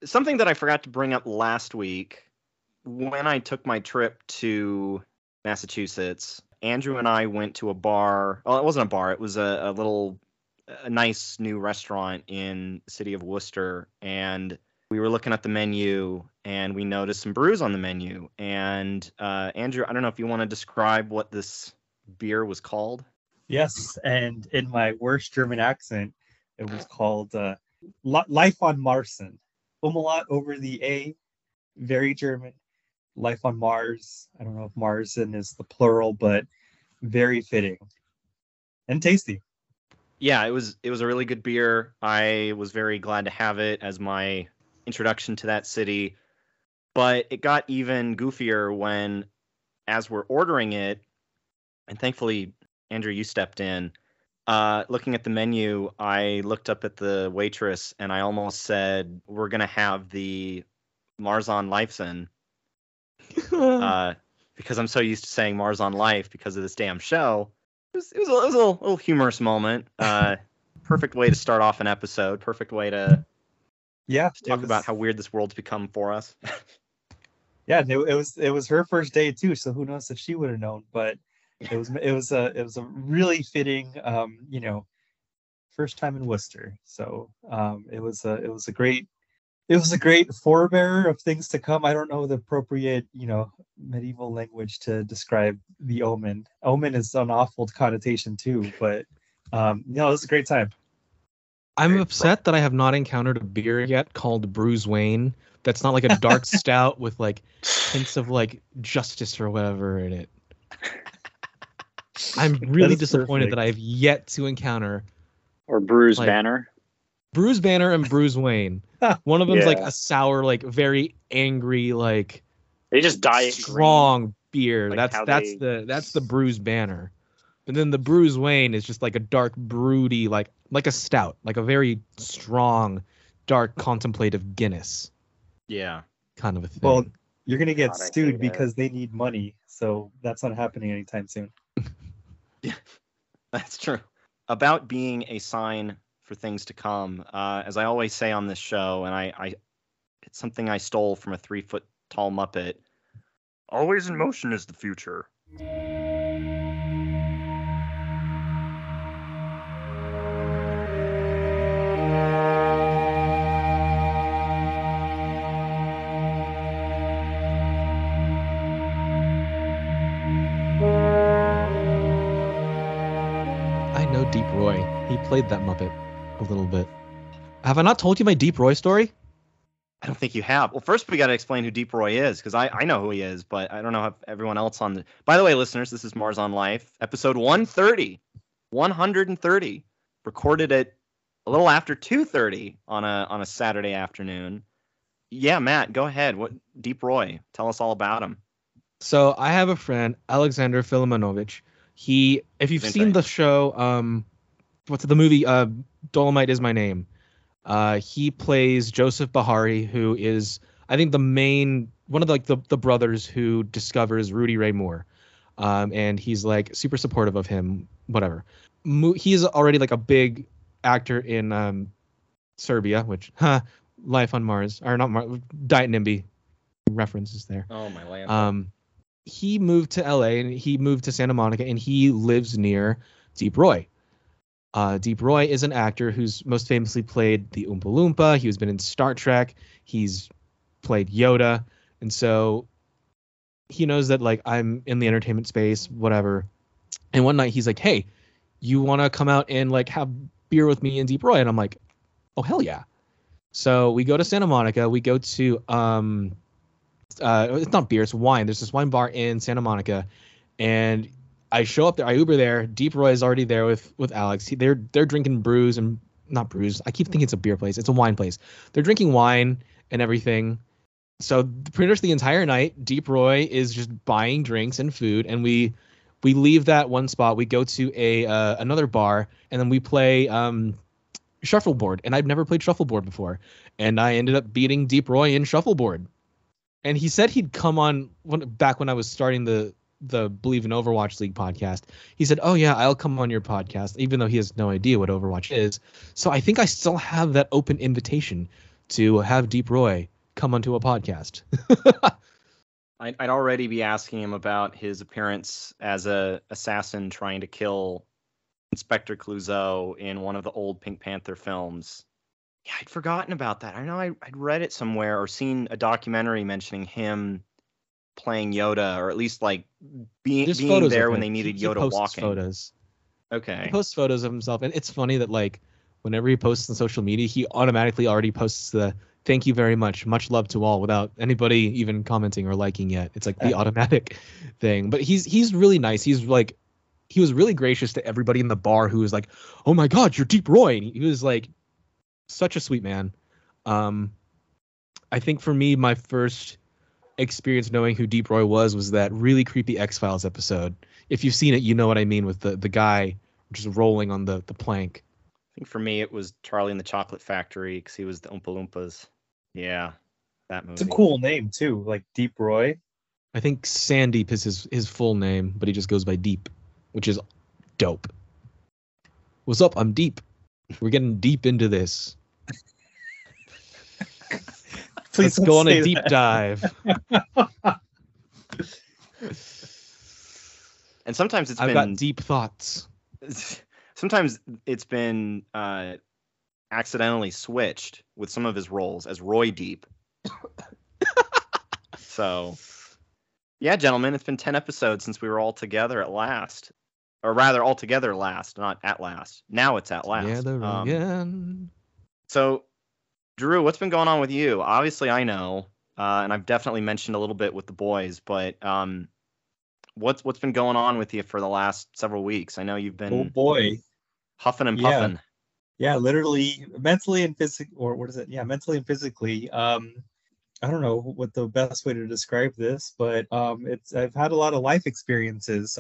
something that I forgot to bring up last week, when I took my trip to Massachusetts, Andrew and I went to a bar. Well, it wasn't a bar. It was a nice new restaurant in the city of Worcester. And we were looking at the menu and we noticed some brews on the menu. And Andrew, I don't know if you want to describe what this beer was called. Yes, and in my worst German accent, it was called Life on Marsen. Umlaut over the A, very German. Life on Mars. I don't know if Marsen is the plural, but very fitting and tasty. Yeah, it was a really good beer. I was very glad to have it as my introduction to that city. But it got even goofier when, as we're ordering it, and thankfully, Andrew, you stepped in. Looking at the menu, I looked up at the waitress and I almost said, "We're gonna have the Mars on Lifeson," because I'm so used to saying Mars on Life because of this damn show. It was a little humorous moment. Perfect way to start off an episode. Perfect way to talk about how weird this world's become for us. Yeah, it was her first day too, so who knows if she would have known, but it was a really fitting first time in Worcester. So it was a great forebearer of things to come. I don't know the appropriate, medieval language to describe the omen. Omen is an awful connotation too, but it was a great time. I'm upset that I have not encountered a beer yet called Bruce Wayne that's not like a dark stout with like hints of like justice or whatever in it. I'm really disappointed that I have yet to encounter. Or Bruce Banner. Bruce Banner and Bruce Wayne. One of them's like a sour, like very angry, like they just diet strong beer. Like that's the Bruce Banner. And then the Bruce Wayne is just like a dark, broody, like a stout, like a very strong, dark, contemplative Guinness. Yeah. Kind of a thing. Well, you're gonna get sued because they need money, so that's not happening anytime soon. Yeah, that's true. About being a sign for things to come, as I always say on this show, and it's something I stole from a 3-foot tall Muppet. Always in motion is the future. Deep Roy. He played that Muppet a little bit. Have I not told you my Deep Roy story? I don't think you have. Well, first we got to explain who Deep Roy is, because I know who he is, but I don't know if everyone else on the... By the way, listeners, this is Mars on Life, episode 130. 130. Recorded at a little after 2:30 on a Saturday afternoon. Yeah, Matt, go ahead. What Deep Roy? Tell us all about him. So I have a friend, Alexander Filimonovich. If you've seen the show, what's the movie? Dolomite Is My Name. He plays Joseph Bahari, who is, I think, one of the brothers who discovers Rudy Ray Moore. And he's like super supportive of him, whatever. He's already like a big actor in Serbia, which, Life on Mars, or not Mars, Diet NIMBY references there. Oh, my land. He moved to LA and he moved to Santa Monica and he lives near Deep Roy. Deep Roy is an actor who's most famously played the Oompa Loompa. He's been in Star Trek. He's played Yoda. And so he knows that like I'm in the entertainment space, whatever. And one night he's like, "Hey, you want to come out and like have beer with me in Deep Roy?" And I'm like, "Oh, hell yeah." So we go to Santa Monica. We go to it's not beer, it's wine. There's this wine bar in Santa Monica, and I show up there. I Uber there. Deep Roy is already there with Alex. They're drinking brews and not brews. I keep thinking it's a beer place. It's a wine place. They're drinking wine and everything. So pretty much the entire night, Deep Roy is just buying drinks and food, and we leave that one spot. We go to another bar, and then we play shuffleboard. And I've never played shuffleboard before, and I ended up beating Deep Roy in shuffleboard. And he said he'd come on back when I was starting the Believe in Overwatch League podcast. He said, "Oh yeah, I'll come on your podcast," even though he has no idea what Overwatch is. So I think I still have that open invitation to have Deep Roy come onto a podcast. I'd already be asking him about his appearance as a assassin trying to kill Inspector Clouseau in one of the old Pink Panther films. Yeah, I'd forgotten about that. I know I'd read it somewhere or seen a documentary mentioning him playing Yoda, or at least like being there when they needed he Yoda posts walking. Photos. Okay. He posts photos of himself, and it's funny that like whenever he posts on social media, he automatically already posts the "thank you very much, much love to all" without anybody even commenting or liking yet. It's like the automatic thing. But he's really nice. He was really gracious to everybody in the bar who was like, "Oh my God, you're Deep Roy." And he was like such a sweet man. I think for me, my first experience knowing who Deep Roy was that really creepy X-Files episode. If you've seen it, you know what I mean, with the guy just rolling on the plank. I think for me it was Charlie and the Chocolate Factory because he was the Oompa Loompas. Yeah, that movie. It's a cool name too, like Deep Roy. I think Sandeep is his full name, but he just goes by Deep, which is dope. What's up? I'm Deep. We're getting deep into this. Please Let's go on a deep dive. And sometimes I've got deep thoughts. Sometimes it's been accidentally switched with some of his roles as Roy Deep. So, yeah, gentlemen, it's been 10 episodes since we were all together at last. Or rather, all together last, not at last. Now it's at last. Together again. So, Drew, what's been going on with you? Obviously, I know, and I've definitely mentioned a little bit with the boys, but what's been going on with you for the last several weeks? I know you've been huffing and puffing. Yeah, literally mentally and physically, or what is it? Yeah, mentally and physically. I don't know what the best way to describe this, but I've had a lot of life experiences.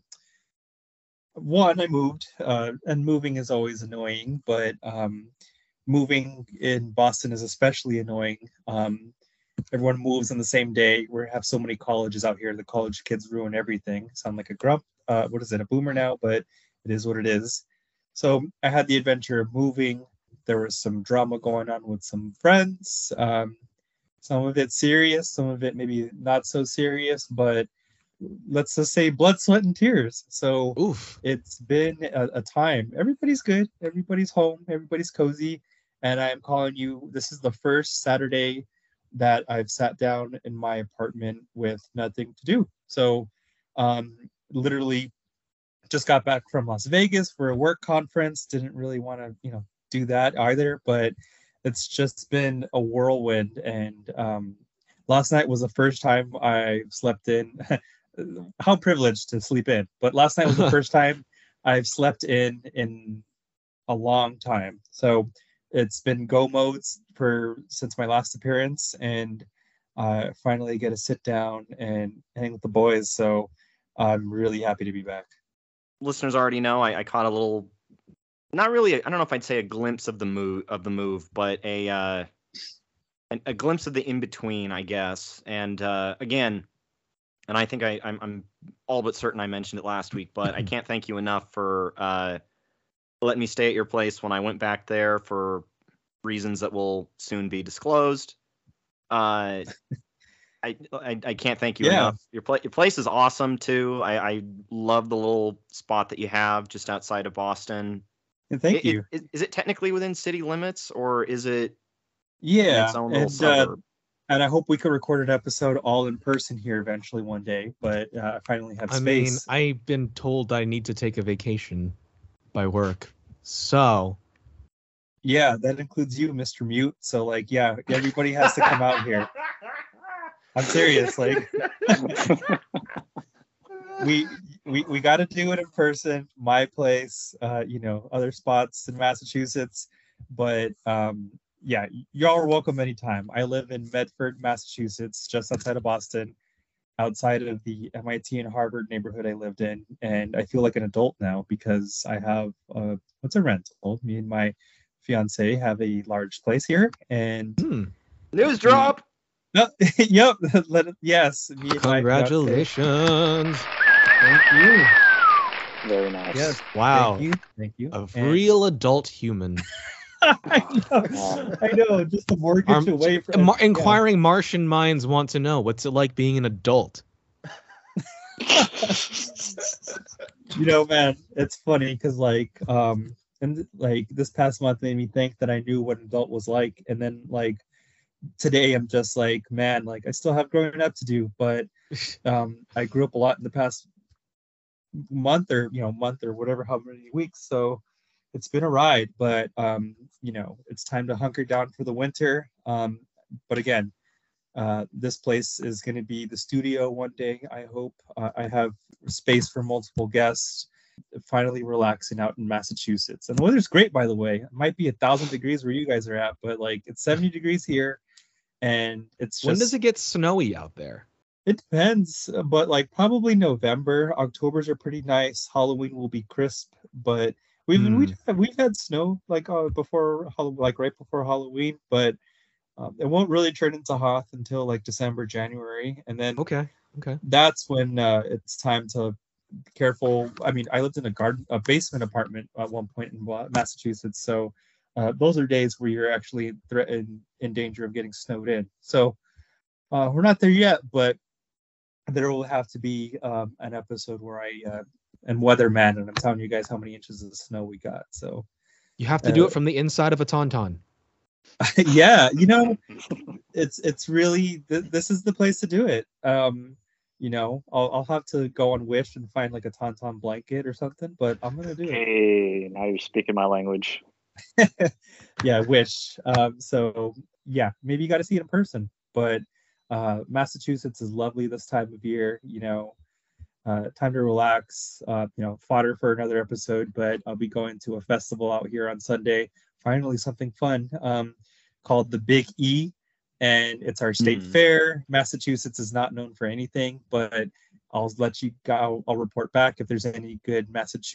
One, I moved, and moving is always annoying, but moving in Boston is especially annoying. Everyone moves on the same day. We have so many colleges out here. The college kids ruin everything. Sound like a grump. A boomer now, but it is what it is. So I had the adventure of moving. There was some drama going on with some friends. Some of it serious, some of it maybe not so serious, but let's just say blood, sweat, and tears. So It's been a time. Everybody's good. Everybody's home. Everybody's cozy. And I am calling you. This is the first Saturday that I've sat down in my apartment with nothing to do. So literally just got back from Las Vegas for a work conference. Didn't really want to, do that either, but it's just been a whirlwind. And last night was the first time I slept in. How privileged to sleep in. But last night was the first time I've slept in a long time. So it's been go modes since my last appearance, and finally get to sit down and hang with the boys. So I'm really happy to be back. Listeners already know I caught a little, not really, I don't know if I'd say a glimpse of the move, but a glimpse of the in between, I guess. And again, and I think I'm all but certain I mentioned it last week, but I can't thank you enough for letting me stay at your place when I went back there for reasons that will soon be disclosed. I can't thank you enough. Your place is awesome too. I love the little spot that you have just outside of Boston. Thank you. Is it technically within city limits, or is it its own little suburb? And I hope we could record an episode all in person here eventually one day, but I finally have space. I mean, I've been told I need to take a vacation by work. So yeah, that includes you, Mr. Mute. So everybody has to come out here. I'm serious. We got to do it in person. My place, other spots in Massachusetts, but y'all are welcome anytime. I live in Medford, Massachusetts, just outside of Boston, outside of the MIT and Harvard neighborhood I lived in, and I feel like an adult now because I have what's a rental. Me and my fiance have a large place here, and news drop. Yep. Yes. Congratulations. Thank you. Very nice. Yes. Wow. Thank you. Real adult human. I know, just a mortgage away from Inquiring Martian minds want to know, what's it like being an adult? Man, it's funny because and like this past month made me think that I knew what an adult was like, and then like today I'm just like, man, like I still have growing up to do, but I grew up a lot in the past month or whatever, how many weeks, so it's been a ride, but it's time to hunker down for the winter. But again, this place is going to be the studio one day, I hope. I have space for multiple guests. Finally relaxing out in Massachusetts. And the weather's great, by the way. It might be 1,000 degrees where you guys are at, but like it's 70 degrees here. And it's just... When does it get snowy out there? It depends, but like probably November. Octobers are pretty nice. Halloween will be crisp, but we've had snow like before, like right before Halloween, but it won't really turn into hoth until like December, January, and then okay, that's when it's time to be careful. I mean, I lived in a basement apartment at one point in Massachusetts, so those are days where you're actually in danger of getting snowed in. So we're not there yet, but there will have to be an episode where I am weatherman, and I'm telling you guys how many inches of snow we got. So you have to do it from the inside of a tauntaun. Yeah, it's really this is the place to do it. I'll have to go on Wish and find like a tauntaun blanket or something, but I'm gonna do it. Hey, now you're speaking my language. Yeah, Wish. So yeah, maybe you got to see it in person, but Massachusetts is lovely this time of year. Time to relax. Fodder for another episode, but I'll be going to a festival out here on Sunday. Finally, something fun called the Big E, and it's our state fair. Massachusetts is not known for anything, but I'll let you go. I'll report back if there's any good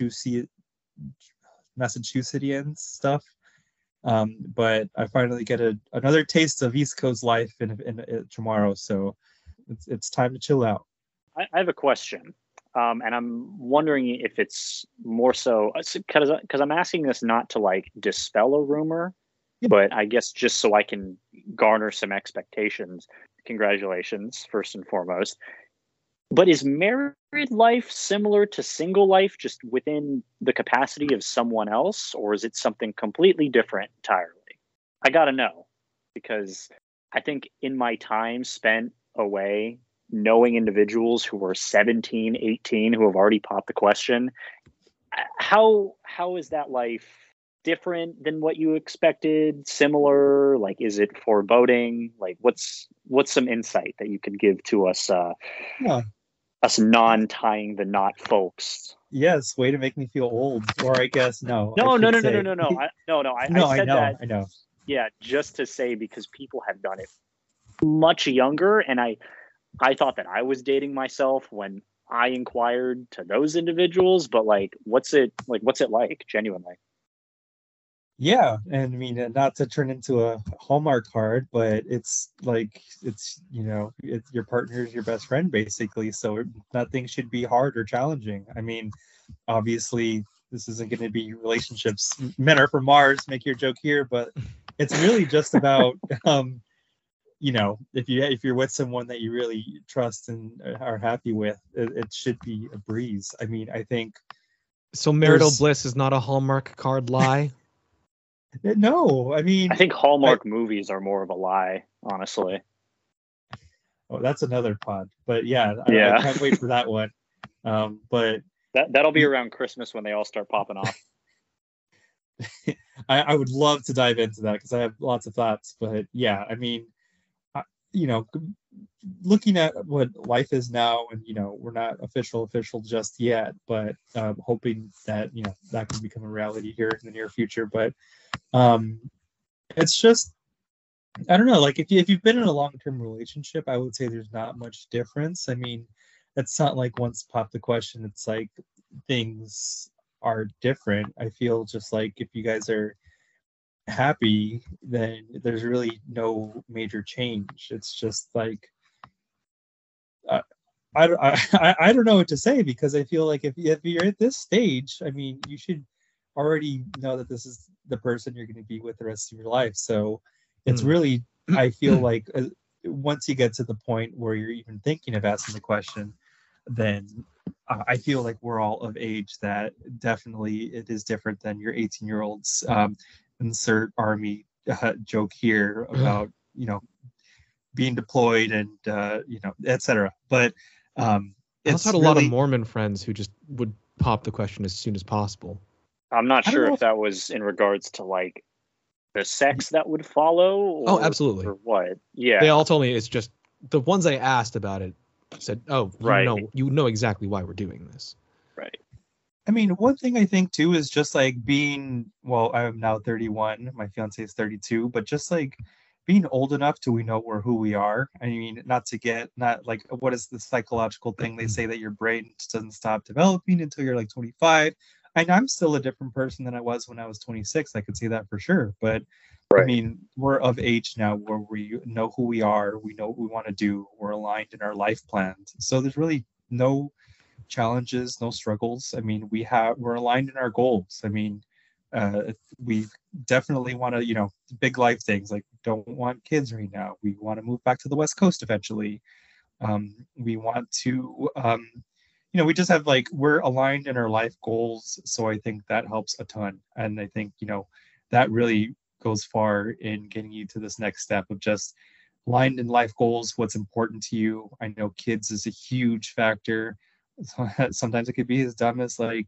Massachusettsian stuff. But I finally get another taste of East Coast life in tomorrow, so it's time to chill out. I have a question, and I'm wondering if it's more so because I'm asking this not to like dispel a rumor, but I guess just so I can garner some expectations. Congratulations, first and foremost. But is married life similar to single life, just within the capacity of someone else, or is it something completely different entirely? I gotta know, because I think in my time spent away knowing individuals who are 17, 18, who have already popped the question, how is that life different than what you expected? Similar? Like, is it foreboding? Like, what's some insight that you could give to us? Us non-tying the knot folks. Yes, way to make me feel old. Or I guess no. No. I said that. I know. Yeah, just to say, because people have done it much younger, and I thought that I was dating myself when I inquired to those individuals. But like, what's it like genuinely? Yeah, and I mean, not to turn into a Hallmark card, but it's your partner's your best friend basically, so nothing should be hard or challenging. I mean, obviously this isn't going to be relationships. Men are from Mars, make your joke here, but it's really just about if you're with someone that you really trust and are happy with, it should be a breeze. I mean, I think so. Marital bliss is not a Hallmark card lie. No, I mean, I think Hallmark movies are more of a lie, honestly. Oh, that's another pod, but yeah. I can't wait for that one. But that'll be around Christmas when they all start popping off. I would love to dive into that because I have lots of thoughts. But yeah, I mean, looking at what life is now, and we're not official just yet, but hoping that that can become a reality here in the near future. But it's just, I don't know, like if you've been in a long-term relationship, I would say there's not much difference. I mean, it's not like once popped the question, it's like things are different. I feel just like if you guys are happy, then there's really no major change. It's just like I don't know what to say, because I feel like if you're at this stage, I mean, you should already know that this is the person you're going to be with the rest of your life. So it's really, I feel like once you get to the point where you're even thinking of asking the question, then I feel like we're all of age that definitely it is different than your 18-year-olds. Insert army joke here about, being deployed and, etc. But I it's also had a really, lot of Mormon friends who just would pop the question as soon as possible. I'm not I don't sure know if that was in regards to like the sex that would follow, or, Oh, absolutely. or what. Yeah, They all told me it's just the ones I asked about it said, "Oh, Right. you know exactly why we're doing this." right. I mean, one thing I think too is just like being, well, I'm now 31, my fiance is 32, but just like being old enough to we know who we are. I mean, not like, what is the psychological thing they say that your brain doesn't stop developing until you're like 25. And I'm still a different person than I was when I was 26. I could say that for sure. But I Right. mean, we're of age now where we know who we are, we know what we want to do, we're aligned in our life plans. So there's really no challenges, no struggles. I mean, we're aligned in our goals. I mean, we definitely want to, big life things like don't want kids right now. We want to move back to the West Coast eventually. We want to, we just have like we're aligned in our life goals. So I think that helps a ton, and I think that really goes far in getting you to this next step of just aligned in life goals. What's important to you? I know kids is a huge factor. Sometimes it could be as dumb as like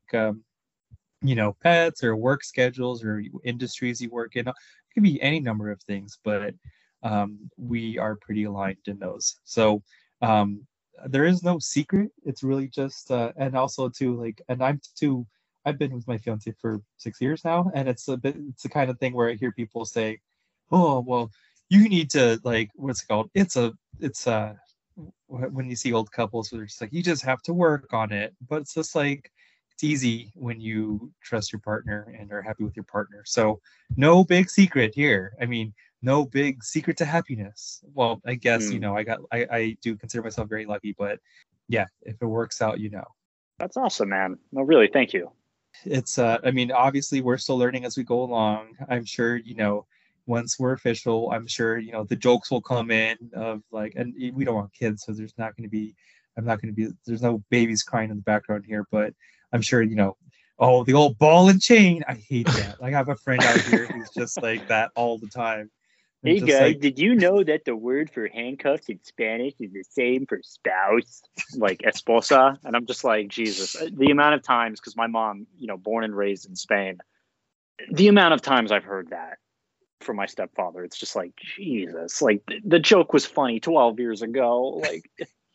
pets or work schedules or industries you work in. It could be any number of things, but we are pretty aligned in those. So there is no secret. It's really just and also too like, and I've been with my fiance for 6 years now, and it's the kind of thing where I hear people say, oh well, you need to like, what's it called, it's when you see old couples where they're just like, you just have to work on it. But it's just like, it's easy when you trust your partner and are happy with your partner. So no big secret here. I mean, no big secret to happiness. Well, I guess, I do consider myself very lucky, but yeah, if it works out, That's awesome, man. No, really, thank you. it's I mean, obviously we're still learning as we go along. I'm sure, once we're official, I'm sure, the jokes will come in of like, and we don't want kids, so there's not going to be, there's no babies crying in the background here, but I'm sure, oh, the old ball and chain. I hate that. I have a friend out here who's just like that all the time. Hey just guys, like, did you know that the word for handcuffs in Spanish is the same for spouse, like esposa? And I'm just like, Jesus, the amount of times, because my mom, born and raised in Spain, the amount of times I've heard that from my stepfather, it's just like, Jesus, like the joke was funny 12 years ago. Like,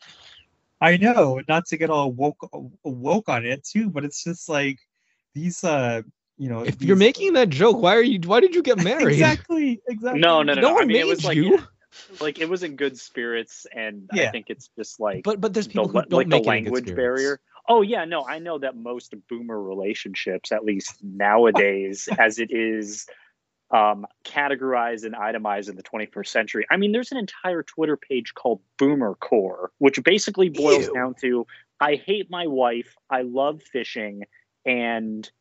I know, not to get all woke on it too, but it's just like these If you're making that joke, why did you get married? exactly. No. No one I mean, made it was like, you. like it was in good spirits, and Yeah. I think it's just like, But there's people who don't like the make it in good language spirits. barrier. Oh yeah, no, I know that most boomer relationships, at least nowadays, as it is categorized and itemized in the 21st century. I mean, there's an entire Twitter page called Boomer Core, which basically boils Ew. down to, I hate my wife, I love fishing, and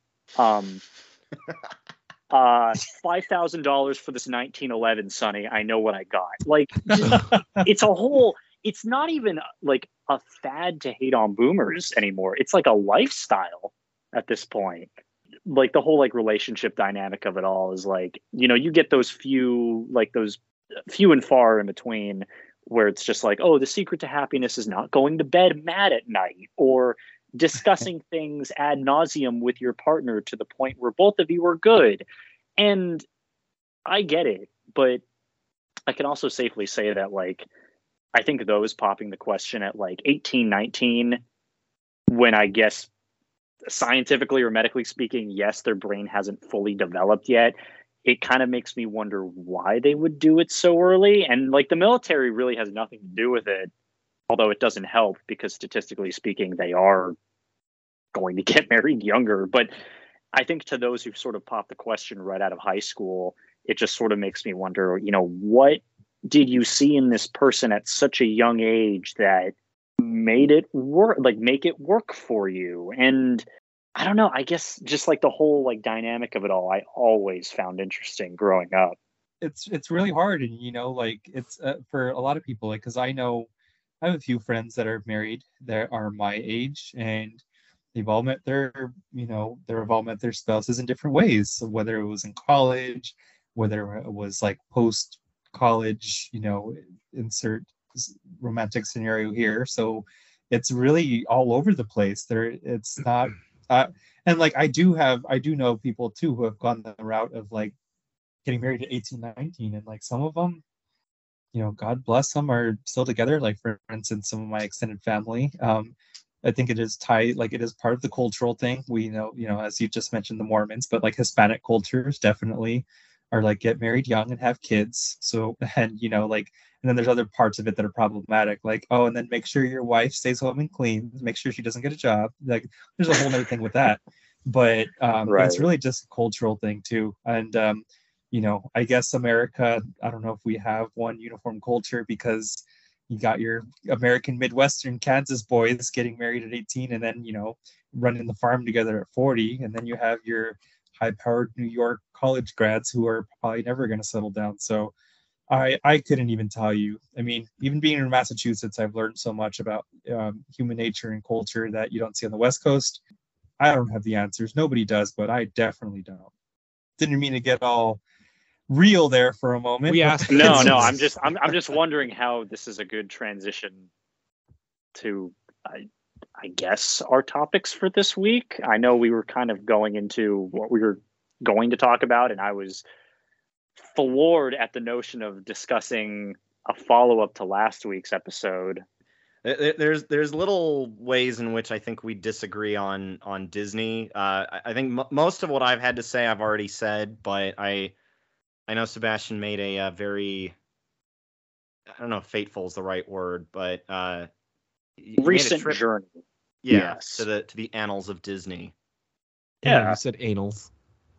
$5,000 for this 1911 Sonny. I know what I got. Like, it's a whole. It's not even like a fad to hate on boomers anymore. It's like a lifestyle at this point. Like the whole like relationship dynamic of it all is like, you get those few and far in between where it's just like, oh, the secret to happiness is not going to bed mad at night, or discussing things ad nauseum with your partner to the point where both of you are good. And I get it, but I can also safely say that, like, I think those popping the question at like 18, 19, when I guess scientifically or medically speaking, yes, their brain hasn't fully developed yet. It kind of makes me wonder why they would do it so early. And like the military really has nothing to do with it, although it doesn't help because statistically speaking, they are going to get married younger. But I think to those who've sort of popped the question right out of high school, it just sort of makes me wonder, what did you see in this person at such a young age that made it work, like make it work for you? And I don't know. I guess just like the whole like dynamic of it all, I always found interesting growing up. It's really hard, and like it's for a lot of people, like because I have a few friends that are married that are my age, and they've all met they've all met their spouses in different ways. So whether it was in college, whether it was like post college, insert romantic scenario here. So it's really all over the place. It's not, uh, and like I do know people too who have gone the route of like getting married at 18, 19, and like some of them, God bless them, are still together. Like for instance, some of my extended family. I think it is tied, like it is part of the cultural thing. We know, as you just mentioned, the Mormons, but like Hispanic cultures definitely are like get married young and have kids. So, and like, and then there's other parts of it that are problematic, like, oh, and then make sure your wife stays home and cleans, make sure she doesn't get a job. Like, there's a whole other thing with that. But it's Right. really just a cultural thing too. And I guess America, I don't know if we have one uniform culture, because you got your American Midwestern Kansas boys getting married at 18, and then, running the farm together at 40. And then you have your high powered New York college grads who are probably never going to settle down. So I couldn't even tell you. I mean, even being in Massachusetts, I've learned so much about human nature and culture that you don't see on the West Coast. I don't have the answers. Nobody does, but I definitely don't. Didn't mean to get all real there for a moment, We but asked No, no, questions. I'm just wondering how this is a good transition to, I guess, our topics for this week. I know we were kind of going into what we were going to talk about, and I was floored at the notion of discussing a follow up to last week's episode. There's little ways in which I think we disagree on Disney. I think most of what I've had to say I've already said, but I know Sebastian made a very, I don't know if fateful is the right word, but he made a Recent trip, journey. yeah, Yes. to the annals of Disney. Yeah, Yeah. you said anals.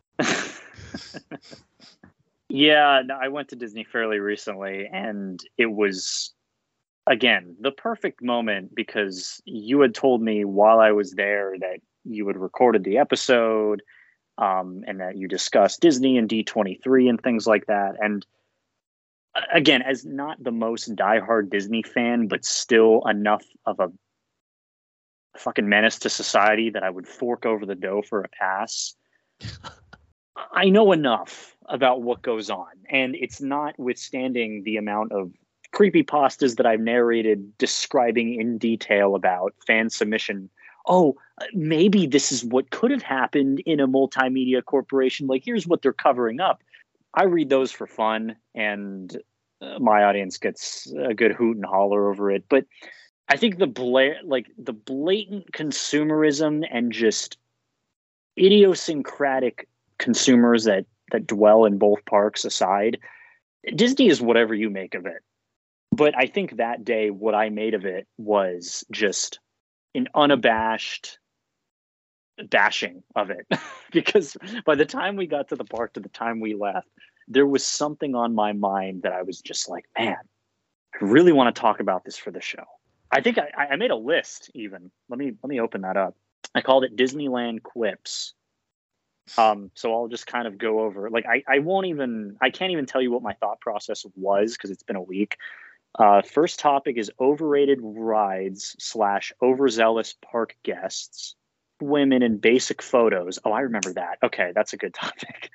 Yeah, no, I went to Disney fairly recently, and it was, again, the perfect moment, because you had told me while I was there that you had recorded the episode, and that you discussed Disney and D23 and things like that. And again, as not the most diehard Disney fan, but still enough of a fucking menace to society that I would fork over the dough for a pass. I know enough about what goes on, and it's notwithstanding the amount of creepy pastas that I've narrated describing in detail about fan submission. Oh, maybe this is what could have happened in a multimedia corporation. Like, here's what they're covering up. I read those for fun, and my audience gets a good hoot and holler over it. But I think the blatant consumerism and just idiosyncratic consumers that dwell in both parks aside, Disney is whatever you make of it. But I think that day, what I made of it was just an unabashed bashing of it. Because by the time we got to the park to the time we left, there was something on my mind that I was just like, man, I really want to talk about this for the show. I think I made a list even. Let me open that up. I called it Disneyland Quips. So I'll just kind of go over, like, I can't even tell you what my thought process was, because it's been a week. First topic is overrated rides / overzealous park guests, women in basic photos. Oh, I remember that. Okay, that's a good topic.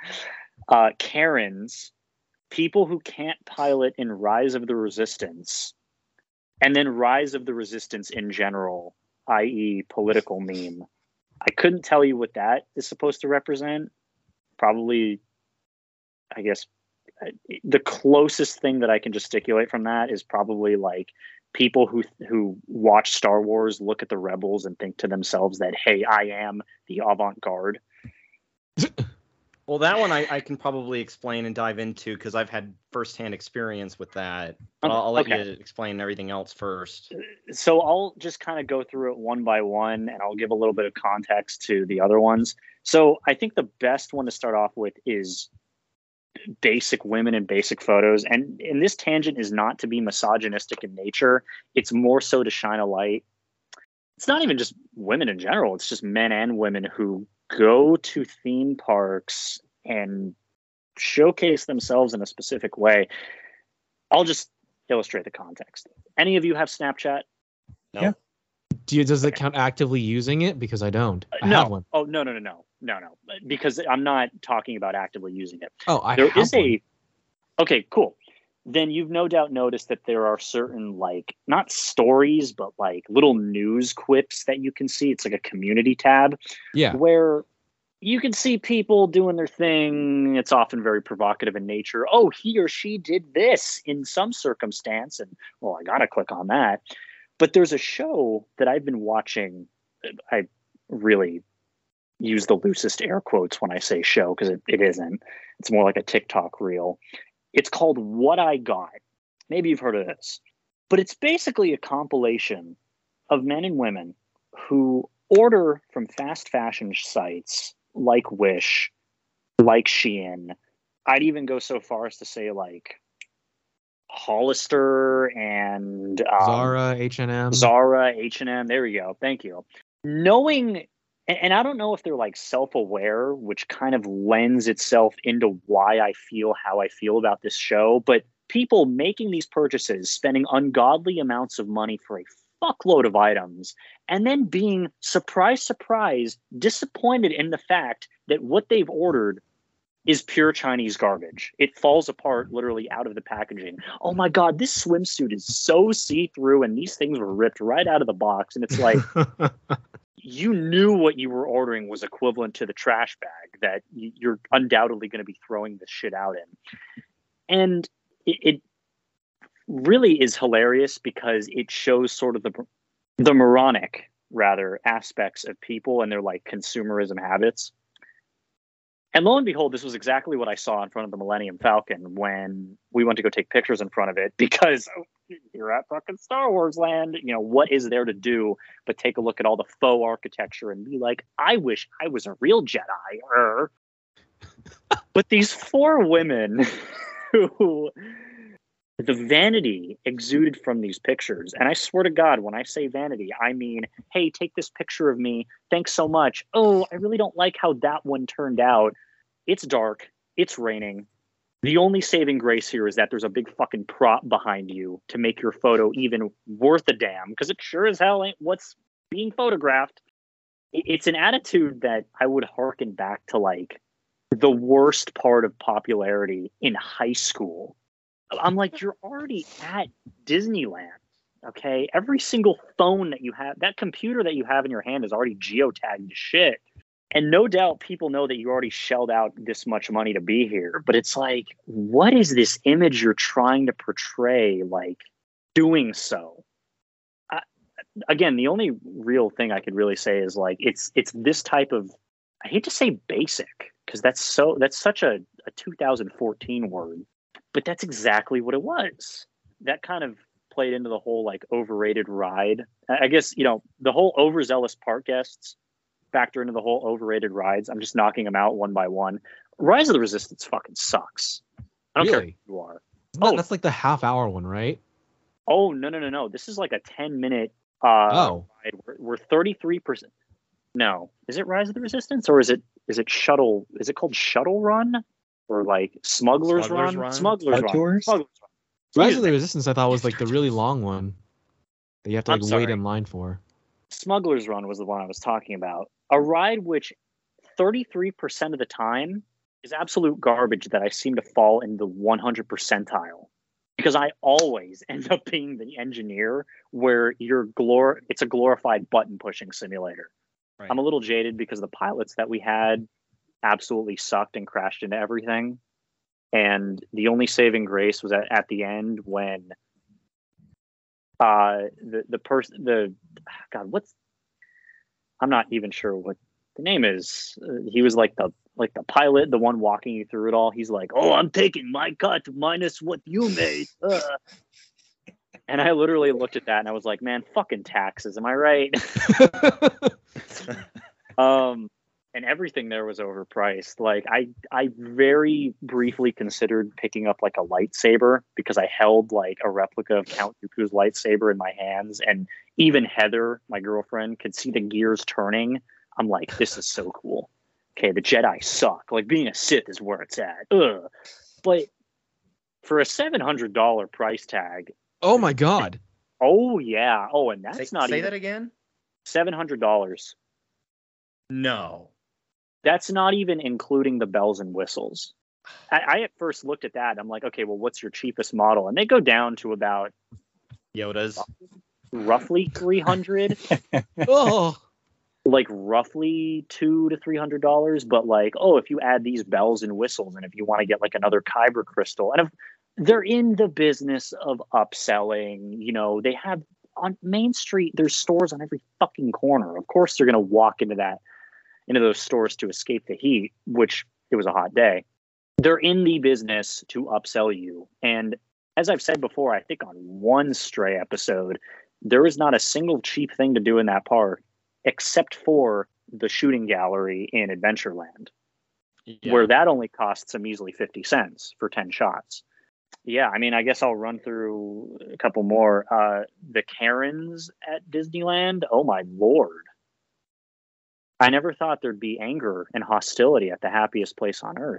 Karens, people who can't pilot in Rise of the Resistance, and then Rise of the Resistance in general, i.e. political meme. I couldn't tell you what that is supposed to represent. Probably, I guess, the closest thing that I can gesticulate from that is probably like people who watch Star Wars look at the Rebels and think to themselves that, hey, I am the avant-garde. Well, that one I can probably explain and dive into, because I've had firsthand experience with that. But I'll let you explain everything else first. So I'll just kind of go through it one by one, and I'll give a little bit of context to the other ones. So I think the best one to start off with is basic women in basic photos. And this tangent is not to be misogynistic in nature. It's more so to shine a light. it's not even just women in general. It's just men and women who go to theme parks and showcase themselves in a specific way. I'll just illustrate the context. Any of you have Snapchat? No. Yeah. Does it count actively using it? Because I don't. I No. have one. Oh, no. Because I'm not talking about actively using it. Oh, I There have is one. Okay, cool. Then you've no doubt noticed that there are certain, like, not stories, but like little news quips that you can see. It's like a community tab Yeah. where you can see people doing their thing. It's often very provocative in nature. Oh, he or she did this in some circumstance. And, well, I got to click on that. But there's a show that I've been watching. I really use the loosest air quotes when I say show, because it isn't. It's more like a TikTok reel. It's called What I Got. Maybe you've heard of this. But it's basically a compilation of men and women who order from fast fashion sites like Wish, like Shein. I'd even go so far as to say like Hollister and Zara, H&M. Zara, H&M. There we go. Thank you. Knowing, and I don't know if they're like self-aware, which kind of lends itself into why I feel how I feel about this show, but people making these purchases, spending ungodly amounts of money for a fuckload of items, and then being, surprise, disappointed in the fact that what they've ordered is pure Chinese garbage. It falls apart literally out of the packaging. Oh my God, this swimsuit is so see-through, and these things were ripped right out of the box. And it's like, you knew what you were ordering was equivalent to the trash bag that you're undoubtedly going to be throwing this shit out in. And it really is hilarious because it shows sort of the moronic, rather, aspects of people and their like consumerism habits. And lo and behold, this was exactly what I saw in front of the Millennium Falcon when we went to go take pictures in front of it, because you're at fucking Star Wars land. You know, what is there to do but take a look at all the faux architecture and be like, I wish I was a real Jedi. But these four women who, the vanity exuded from these pictures. And I swear to God, when I say vanity, I mean, hey, take this picture of me. Thanks so much. Oh, I really don't like how that one turned out. It's dark. It's raining. The only saving grace here is that there's a big fucking prop behind you to make your photo even worth a damn, because it sure as hell ain't what's being photographed. It's an attitude that I would hearken back to like the worst part of popularity in high school. I'm like, you're already at Disneyland, okay? Every single phone that you have, that computer that you have in your hand is already geotagged to shit. And no doubt people know that you already shelled out this much money to be here. But it's like, what is this image you're trying to portray, like, doing so? Again, the only real thing I could really say is, like, it's this type of, I hate to say basic, because that's such a 2014 word. But that's exactly what it was. That kind of played into the whole like overrated ride. I guess, you know, the whole overzealous park guests factor into the whole overrated rides. I'm just knocking them out one by one. Rise of the Resistance fucking sucks. I don't care who you are. That's like the half-hour one, right? Oh, no. This is like a 10-minute Oh. ride. We're 33%. No. Is it Rise of the Resistance, or is it Shuttle? Is it called Shuttle Run? Or like Smuggler's Run? Smuggler's Run. Tours? Rise of the Resistance, I thought, was like the really long one that you have to like wait in line for. Smuggler's Run was the one I was talking about. A ride which 33% of the time is absolute garbage that I seem to fall in the 100 percentile. Because I always end up being the engineer where it's a glorified button pushing simulator. Right. I'm a little jaded because the pilots that we had absolutely sucked and crashed into everything, and the only saving grace was at the end when I'm not even sure what the name is. He was like the pilot, the one walking you through it all. He's like, oh, I'm taking my cut minus what you made. And I literally looked at that and I was like, man, fucking taxes, am I right? and everything there was overpriced. Like I very briefly considered picking up like a lightsaber because I held like a replica of Count Dooku's lightsaber in my hands, and even Heather, my girlfriend, could see the gears turning. I'm like, this is so cool. Okay, the Jedi suck. Like being a Sith is where it's at. Ugh. But for a $700 price tag. Oh my God. Oh yeah. Oh, and that's not say even that again. $700. No. That's not even including the bells and whistles. I at first looked at that and I'm like, okay, well, what's your cheapest model? And they go down to about Yoda's. roughly 300, Oh. like roughly $200 to $300. But like, oh, if you add these bells and whistles, and if you want to get like another Kyber crystal, and if they're in the business of upselling, you know, they have on Main Street, there's stores on every fucking corner. Of course, they're gonna walk into those stores to escape the heat, which it was a hot day. They're in the business to upsell you. And as I've said before, I think on one Stray episode, there is not a single cheap thing to do in that park except for the shooting gallery in Adventureland, where that only costs a measly 50 cents for 10 shots. Yeah, I mean, I guess I'll run through a couple more. The Karens at Disneyland. Oh, my Lord. I never thought there'd be anger and hostility at the happiest place on earth.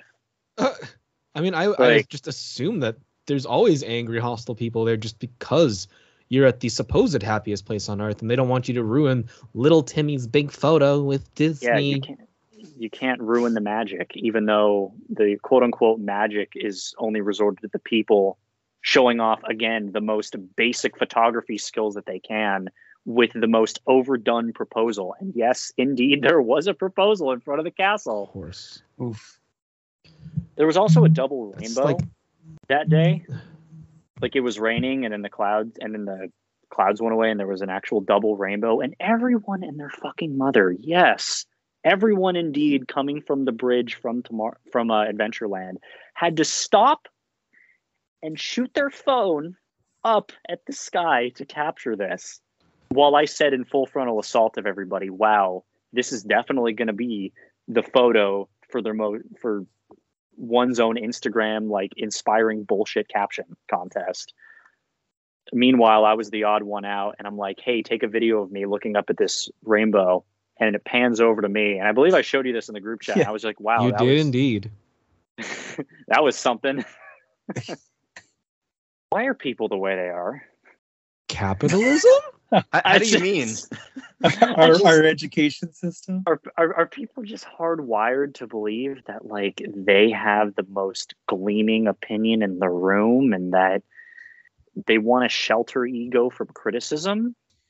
I mean, I just assume that there's always angry, hostile people there just because you're at the supposed happiest place on earth and they don't want you to ruin little Timmy's big photo with Disney. Yeah, you can't ruin the magic, even though the quote unquote magic is only resorted to the people showing off, again, the most basic photography skills that they can with the most overdone proposal. And yes, indeed, there was a proposal in front of the castle. Of course. Oof. There was also a double rainbow like... that day. Like it was raining and then the clouds went away and there was an actual double rainbow, and everyone and their fucking mother, yes, everyone indeed coming from the bridge from Adventureland had to stop and shoot their phone up at the sky to capture this. While I said in full frontal assault of everybody, wow, this is definitely going to be the photo for one's own Instagram, like inspiring bullshit caption contest. Meanwhile, I was the odd one out and I'm like, hey, take a video of me looking up at this rainbow. And it pans over to me. And I believe I showed you this in the group chat. Yeah. I was like, wow. You did indeed. That was something. Why are people the way they are? Capitalism? How do you mean? Our education system? Are people just hardwired to believe that like they have the most gleaming opinion in the room and that they want to shelter ego from criticism?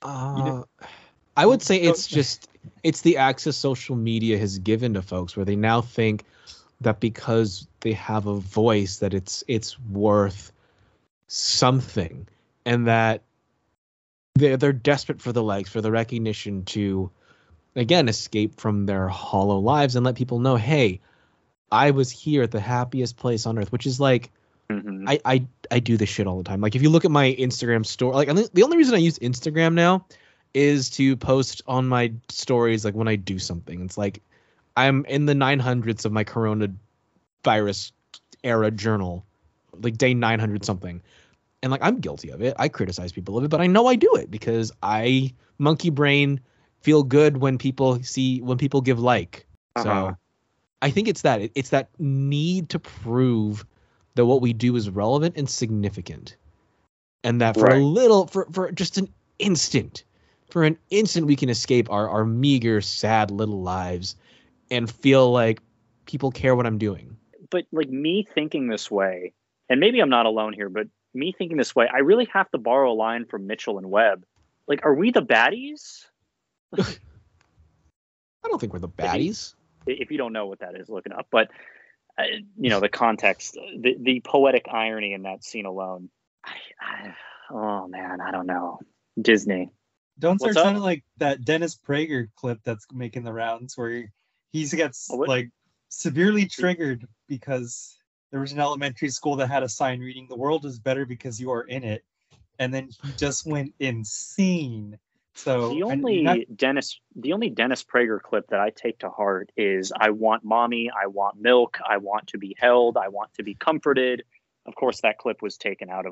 I would say it's the access social media has given to folks where they now think that because they have a voice that it's worth something, and that they're desperate for the likes, for the recognition to, again, escape from their hollow lives and let people know, hey, I was here at the happiest place on earth, which is like, I do this shit all the time. Like if you look at my Instagram story, like the only reason I use Instagram now is to post on my stories like when I do something. It's like I'm in the 900s of my coronavirus era journal, like day 900 something. And like I'm guilty of it. I criticize people of it, but I know I do it because I monkey brain feel good when people give like. So I think it's that need to prove that what we do is relevant and significant. And that for just an instant, we can escape our meager, sad little lives and feel like people care what I'm doing. But like me thinking this way, and maybe I'm not alone here, but me thinking this way, I really have to borrow a line from Mitchell and Webb. Like, are we the baddies? I don't think we're the baddies. If you don't know what that is, look it up. But, the context, the poetic irony in that scene alone. Oh, man, I don't know. Disney. Don't start sounding like that Dennis Prager clip that's making the rounds where he gets like severely triggered because there was an elementary school that had a sign reading "The world is better because you are in it," and then he just went insane So The and only Dennis Prager clip that I take to heart is I want mommy, I want milk, I want to be held, I want to be comforted. Of course, that clip was taken out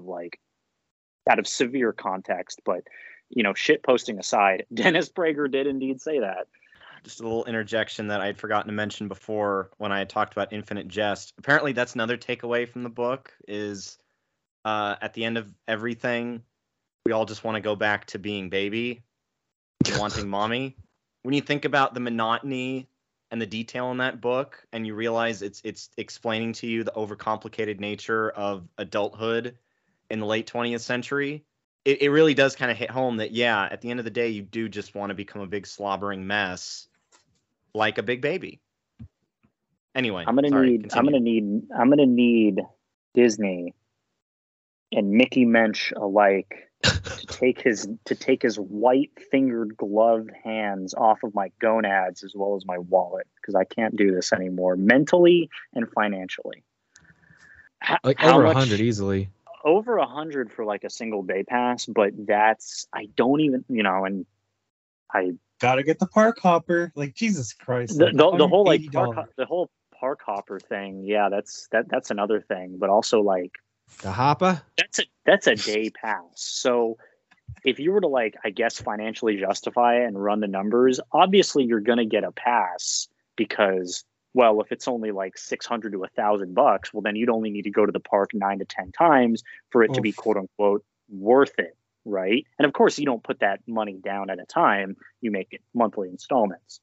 of severe context, but shit posting aside, Dennis Prager did indeed say that. Just a little interjection that I had forgotten to mention before when I had talked about Infinite Jest. Apparently, that's another takeaway from the book is at the end of everything, we all just want to go back to being baby and wanting mommy. When you think about the monotony and the detail in that book, and you realize it's explaining to you the overcomplicated nature of adulthood in the late 20th century, it really does kind of hit home that, yeah, at the end of the day, you do just want to become a big slobbering mess like a big baby. Anyway, I'm gonna need Disney and Mickey Mensch alike to take his white fingered gloved hands off of my gonads as well as my wallet, because I can't do this anymore mentally and financially. Like How over much? 100 easily. Over 100 for like a single day pass, but that's I don't even and I gotta get the park hopper. Like Jesus Christ, the like whole like $180. the whole park hopper thing. Yeah, that's another thing, but also like The hopper? that's a day pass. So if you were to like, I guess, financially justify it and run the numbers, obviously you're gonna get a pass because, well, if it's only like $600 to $1,000, well, then you'd only need to go to the park 9 to 10 times for it to be quote unquote worth it, right? And of course, you don't put that money down at a time; you make it monthly installments.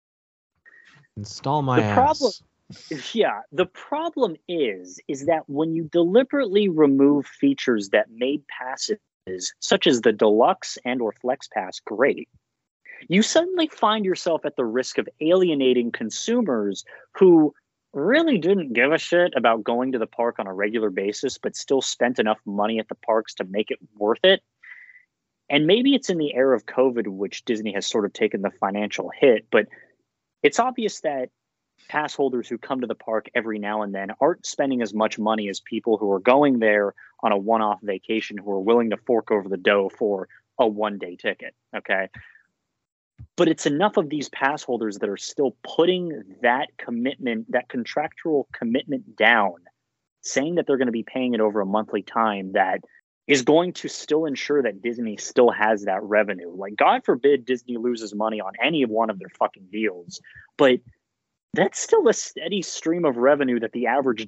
Install my The problem, ass. yeah, the problem is that when you deliberately remove features that made passes such as the deluxe and or flex pass great, you suddenly find yourself at the risk of alienating consumers who really didn't give a shit about going to the park on a regular basis, but still spent enough money at the parks to make it worth it. And maybe it's in the era of COVID, which Disney has sort of taken the financial hit, but it's obvious that pass holders who come to the park every now and then aren't spending as much money as people who are going there on a one-off vacation who are willing to fork over the dough for a one-day ticket. Okay. But it's enough of these pass holders that are still putting that commitment, that contractual commitment down, saying that they're going to be paying it over a monthly time, that is going to still ensure that Disney still has that revenue. Like, God forbid Disney loses money on any one of their fucking deals, but that's still a steady stream of revenue that the average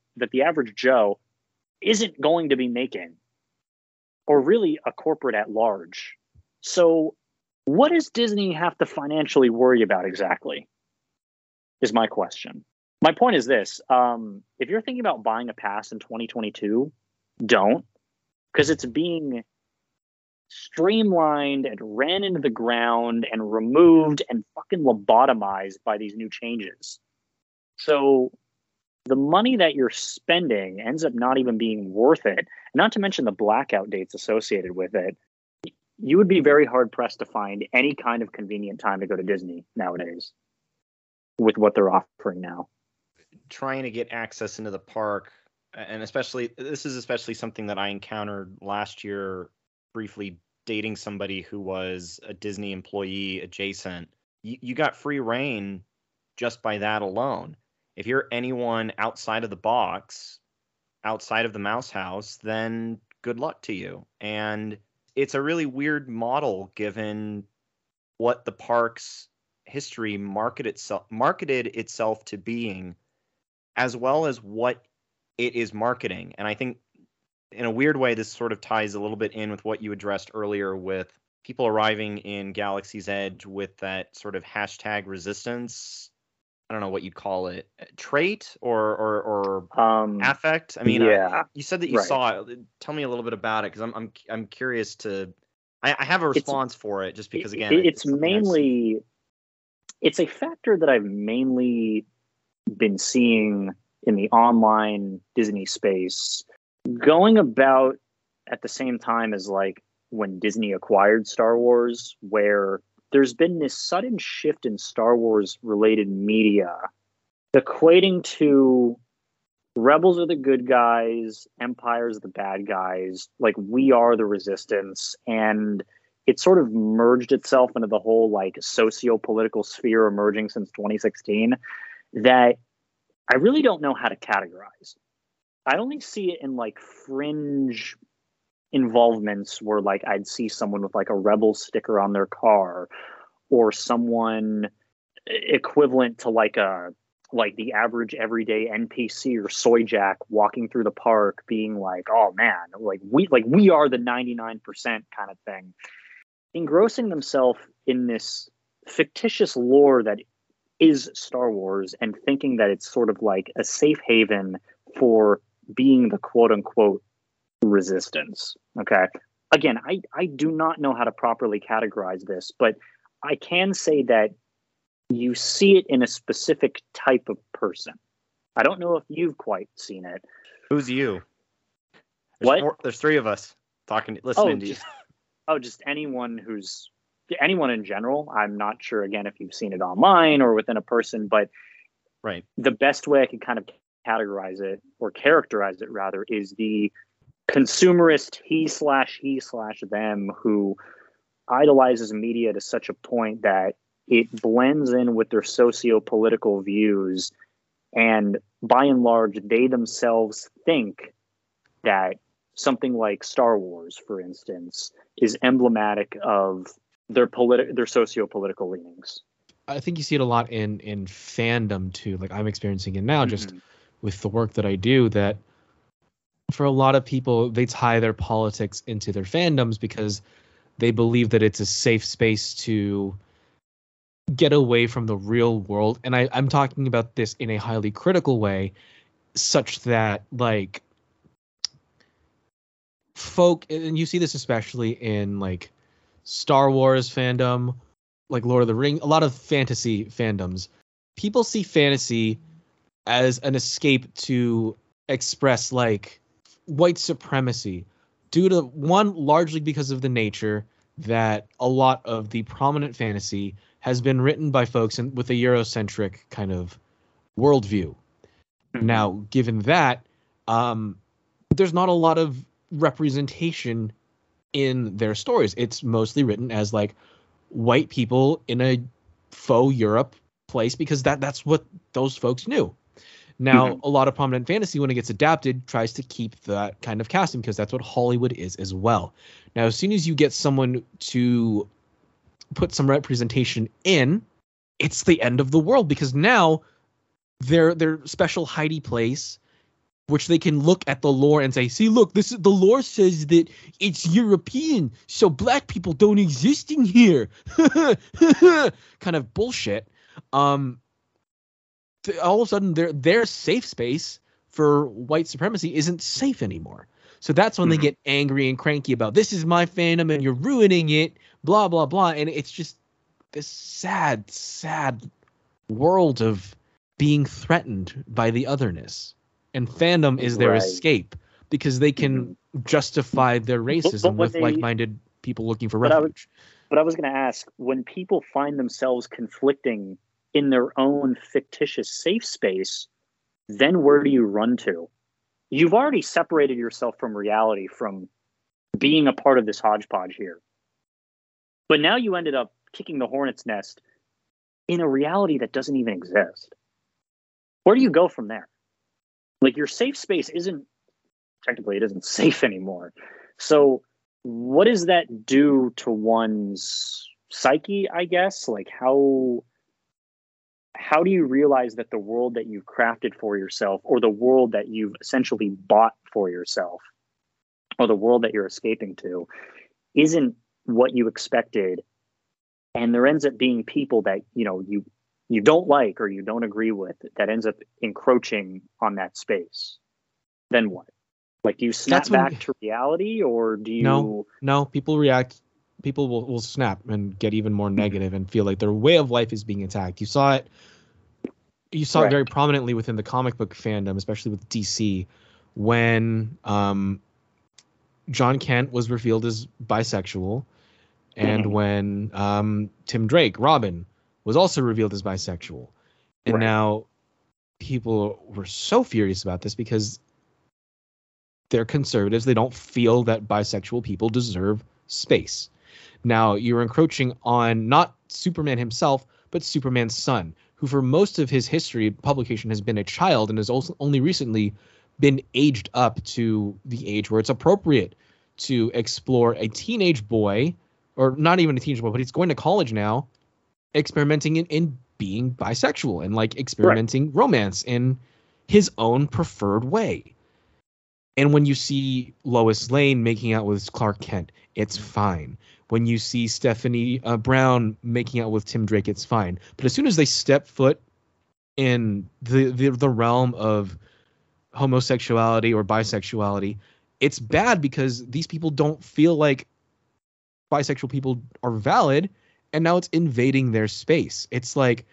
Joe isn't going to be making, or really a corporate at large. So what does Disney have to financially worry about exactly, is my question. My point is this. If you're thinking about buying a pass in 2022, don't, because it's being streamlined and ran into the ground and removed and fucking lobotomized by these new changes. So the money that you're spending ends up not even being worth it. Not to mention the blackout dates associated with it. You would be very hard pressed to find any kind of convenient time to go to Disney nowadays with what they're offering now. Trying to get access into the park, and this is especially something that I encountered last year briefly dating somebody who was a Disney employee adjacent. You got free reign just by that alone. If you're anyone outside of the box, outside of the Mouse House, then good luck to you. And it's a really weird model given what the park's history marketed itself to being, as well as what it is marketing. And I think in a weird way, this sort of ties a little bit in with what you addressed earlier with people arriving in Galaxy's Edge with that sort of hashtag resistance. I don't know what you'd call it, trait or affect. I mean, yeah, you said that you saw it. Tell me a little bit about it, because I'm curious to. I have a response for it, just because again, it's a factor that I've mainly been seeing in the online Disney space, going about at the same time as like when Disney acquired Star Wars, where there's been this sudden shift in Star Wars related media equating to Rebels are the good guys, Empire's the bad guys, like we are the resistance. And it sort of merged itself into the whole like socio-political sphere emerging since 2016 that I really don't know how to categorize. I only see it in like fringe involvements where like I'd see someone with like a rebel sticker on their car, or someone equivalent to like the average everyday NPC or soy jack walking through the park being like, oh man, we are the 99% kind of thing. Engrossing themselves in this fictitious lore that is Star Wars and thinking that it's sort of like a safe haven for being the quote unquote resistance. Okay. Again, I do not know how to properly categorize this, but I can say that you see it in a specific type of person. I don't know if you've quite seen it. Who's you? There's three of us listening to you. Just anyone in general. I'm not sure, again, if you've seen it online or within a person, but right. The best way I can kind of categorize it, or characterize it rather, is the consumerist he/them who idolizes media to such a point that it blends in with their socio-political views, and by and large, they themselves think that something like Star Wars, for instance, is emblematic of their socio-political leanings. I think you see it a lot in fandom too. Like I'm experiencing it now, just with the work that I do, that for a lot of people, they tie their politics into their fandoms because they believe that it's a safe space to get away from the real world. And I'm talking about this in a highly critical way, such that like folk, and you see this especially in like Star Wars fandom, like Lord of the Rings, a lot of fantasy fandoms. People see fantasy as an escape to express like white supremacy, due to one, largely because of the nature that a lot of the prominent fantasy has been written by folks with a Eurocentric kind of worldview. Now, given that, there's not a lot of representation in their stories. It's mostly written as like white people in a faux Europe place because that's what those folks knew. Now, a lot of prominent fantasy, when it gets adapted, tries to keep that kind of casting because that's what Hollywood is as well. Now, as soon as you get someone to put some representation in, it's the end of the world, because now their special hidey place, which they can look at the lore and say, see, look, the lore says that it's European, so black people don't exist in here. Kind of bullshit. All of a sudden, their safe space for white supremacy isn't safe anymore. So that's when they get angry and cranky about, this is my fandom and you're ruining it, blah, blah, blah. And it's just this sad, sad world of being threatened by the otherness. And fandom is their escape because they can justify their racism with like-minded people looking for refuge. But I was going to ask, when people find themselves conflicting in their own fictitious safe space, then where do you run to? You've already separated yourself from reality, from being a part of this hodgepodge here. But now you ended up kicking the hornet's nest in a reality that doesn't even exist. Where do you go from there? Like, your safe space isn't safe anymore. So what does that do to one's psyche, I guess? Like, how do you realize that the world that you've crafted for yourself, or the world that you've essentially bought for yourself, or the world that you're escaping to, isn't what you expected, and there ends up being people that you don't like or you don't agree with that ends up encroaching on that space? Then what? Like, do you snap back to reality, or do you? No, people react. People will snap and get even more negative and feel like their way of life is being attacked. You saw it very prominently within the comic book fandom, especially with DC, when John Kent was revealed as bisexual, and when Tim Drake, Robin, was also revealed as bisexual. And now people were so furious about this because they're conservatives. They don't feel that bisexual people deserve space. Now you're encroaching on not Superman himself, but Superman's son, who for most of his history publication has been a child and has also only recently been aged up to the age where it's appropriate to explore a teenage boy, or not even a teenage boy, but he's going to college now, experimenting in being bisexual and like experimenting romance in his own preferred way. And when you see Lois Lane making out with Clark Kent, it's fine. When you see Stephanie Brown making out with Tim Drake, it's fine. But as soon as they step foot in the realm of homosexuality or bisexuality, it's bad because these people don't feel like bisexual people are valid, and now it's invading their space. It's like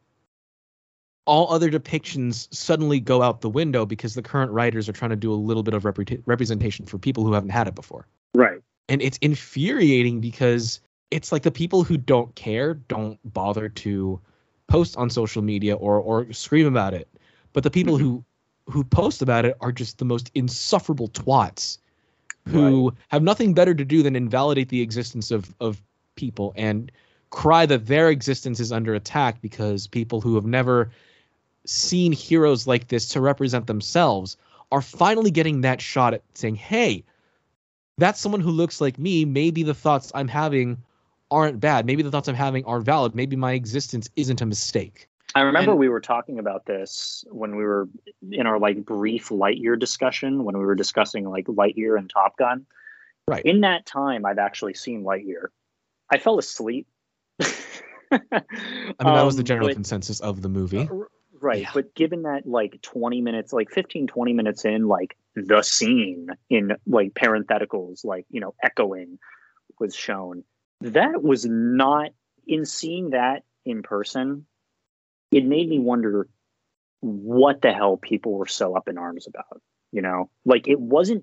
all other depictions suddenly go out the window because the current writers are trying to do a little bit of representation for people who haven't had it before. Right. And it's infuriating because it's like the people who don't care don't bother to post on social media or scream about it. But the people who post about it are just the most insufferable twats who have nothing better to do than invalidate the existence of people and cry that their existence is under attack because people who have never seen heroes like this to represent themselves are finally getting that shot at saying, hey, that's someone who looks like me. Maybe the thoughts I'm having aren't bad. Maybe the thoughts I'm having are valid. Maybe my existence isn't a mistake. I remember we were talking about this when we were in our like brief Lightyear discussion, when we were discussing like Lightyear and Top Gun. Right. In that time, I've actually seen Lightyear. I fell asleep. I mean, that was the general consensus of the movie. Right. Yeah. But given that like 20 minutes, like 15, 20 minutes in, like the scene in like parentheticals, like, you know, echoing was shown. That was not, in seeing that in person, it made me wonder what the hell people were so up in arms about, you know? Like it wasn't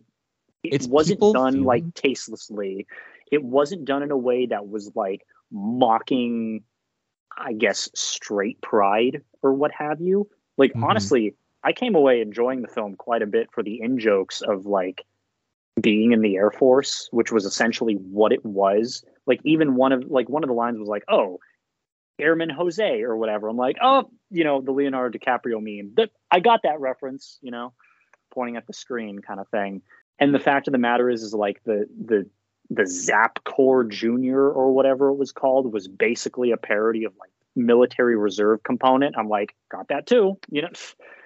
done like tastelessly. It wasn't done in a way that was like mocking, I guess, straight pride or what have you. Like, honestly, I came away enjoying the film quite a bit for the in-jokes of like being in the Air Force, which was essentially what it was. Like even one of the lines was like, oh, Airman Jose or whatever. I'm like, oh, you know, the Leonardo DiCaprio meme. I got that reference, you know, pointing at the screen kind of thing. And the fact of the matter is like the Zap Corps Junior or whatever it was called was basically a parody of like military reserve component. I'm like, got that too, you know.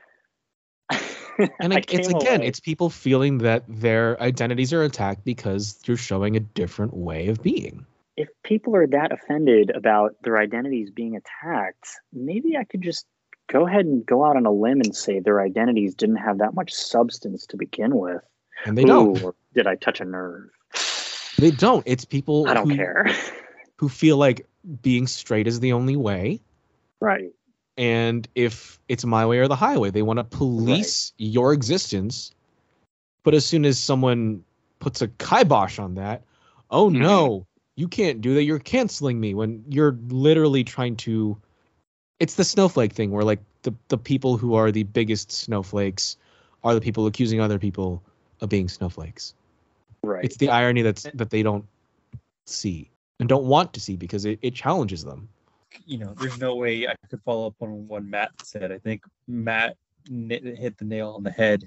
And it's people feeling that their identities are attacked because you're showing a different way of being. If people are that offended about their identities being attacked, maybe I could just go ahead and go out on a limb and say their identities didn't have that much substance to begin with. And they don't. Or did I touch a nerve? They don't. It's people I don't care. who feel like being straight is the only way. Right. And if it's my way or the highway, they want to police your existence. But as soon as someone puts a kibosh on that, oh no, you can't do that. You're canceling me, when you're literally trying to. It's the snowflake thing where like the people who are the biggest snowflakes are the people accusing other people of being snowflakes. Right. It's the irony that they don't see and don't want to see because it challenges them. You know, there's no way I could follow up on what Matt said. I think Matt hit the nail on the head.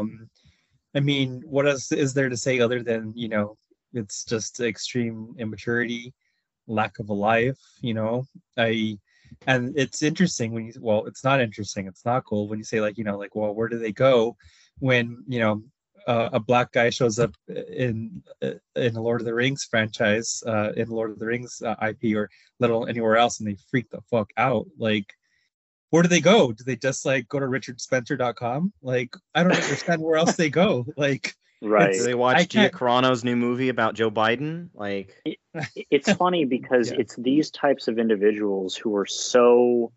I mean, what else is there to say other than, you know, it's just extreme immaturity, lack of a life, you know. And it's interesting when it's not interesting, it's not cool when you say like, you know, like, well, where do they go when, you know, a black guy shows up in the Lord of the Rings franchise, in Lord of the Rings IP, or little anywhere else, and they freak the fuck out. Like, where do they go? Do they just like go to RichardSpencer.com? Like, I don't understand where else they go. Like, right? Do they watch Gia Carano's new movie about Joe Biden? Like, it's funny because it's these types of individuals who are so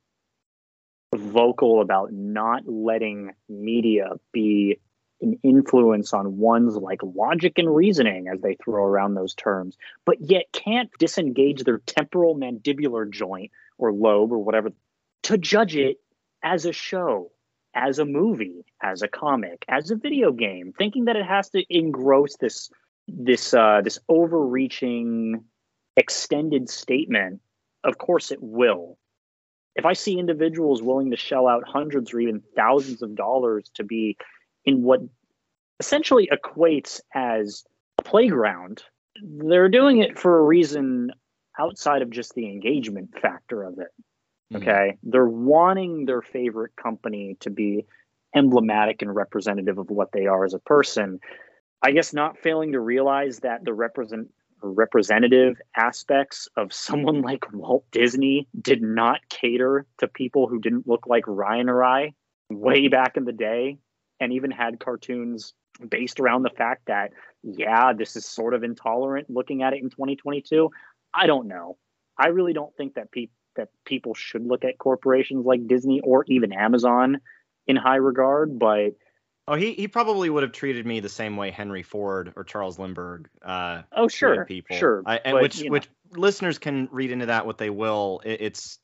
vocal about not letting media be an influence on one's like logic and reasoning, as they throw around those terms, but yet can't disengage their temporal mandibular joint or lobe or whatever to judge it as a show, as a movie, as a comic, as a video game, thinking that it has to engross this overreaching extended statement, of course it will. If I see individuals willing to shell out hundreds or even thousands of dollars to be in what essentially equates as a playground, they're doing it for a reason outside of just the engagement factor of it. Okay. They're wanting their favorite company to be emblematic and representative of what they are as a person. I guess not failing to realize that the representative aspects of someone like Walt Disney did not cater to people who didn't look like Ryan or I way back in the day, and even had cartoons based around the fact that, yeah, this is sort of intolerant looking at it in 2022. I don't know. I really don't think that people should look at corporations like Disney or even Amazon in high regard, but oh, he probably would have treated me the same way Henry Ford or Charles Lindbergh sure, people. Sure. Which listeners can read into that what they will. It's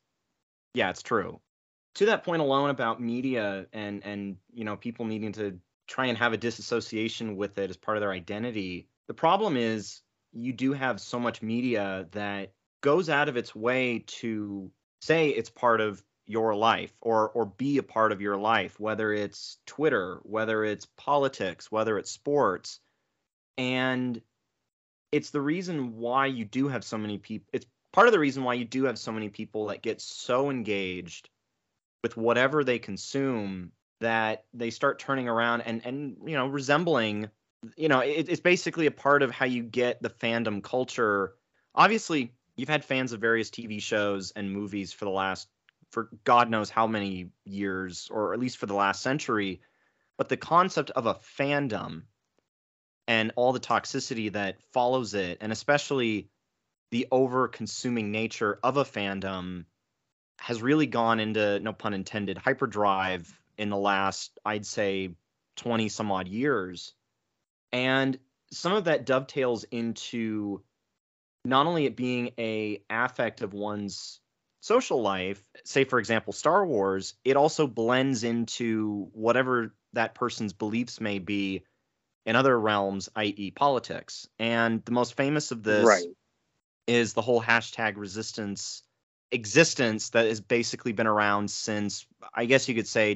true. To that point alone about media and people needing to try and have a disassociation with it as part of their identity. The problem is you do have so much media that goes out of its way to say it's part of your life or be a part of your life, whether it's Twitter, whether it's politics, whether it's sports. And it's the reason why you do have so many people. It's part of the reason why you do have so many people that get so engaged with whatever they consume that they start turning around and resembling, it's basically a part of how you get the fandom culture. Obviously, you've had fans of various TV shows and movies for God knows how many years, or at least for the last century. But the concept of a fandom and all the toxicity that follows it, and especially the over-consuming nature of a fandom, has really gone into, no pun intended, hyperdrive in the last, I'd say, 20 some odd years. And some of that dovetails into not only it being a affect of one's social life, say, for example, Star Wars, it also blends into whatever that person's beliefs may be in other realms, i.e. politics. And the most famous of this is the whole hashtag resistance existence that has basically been around since, I guess you could say,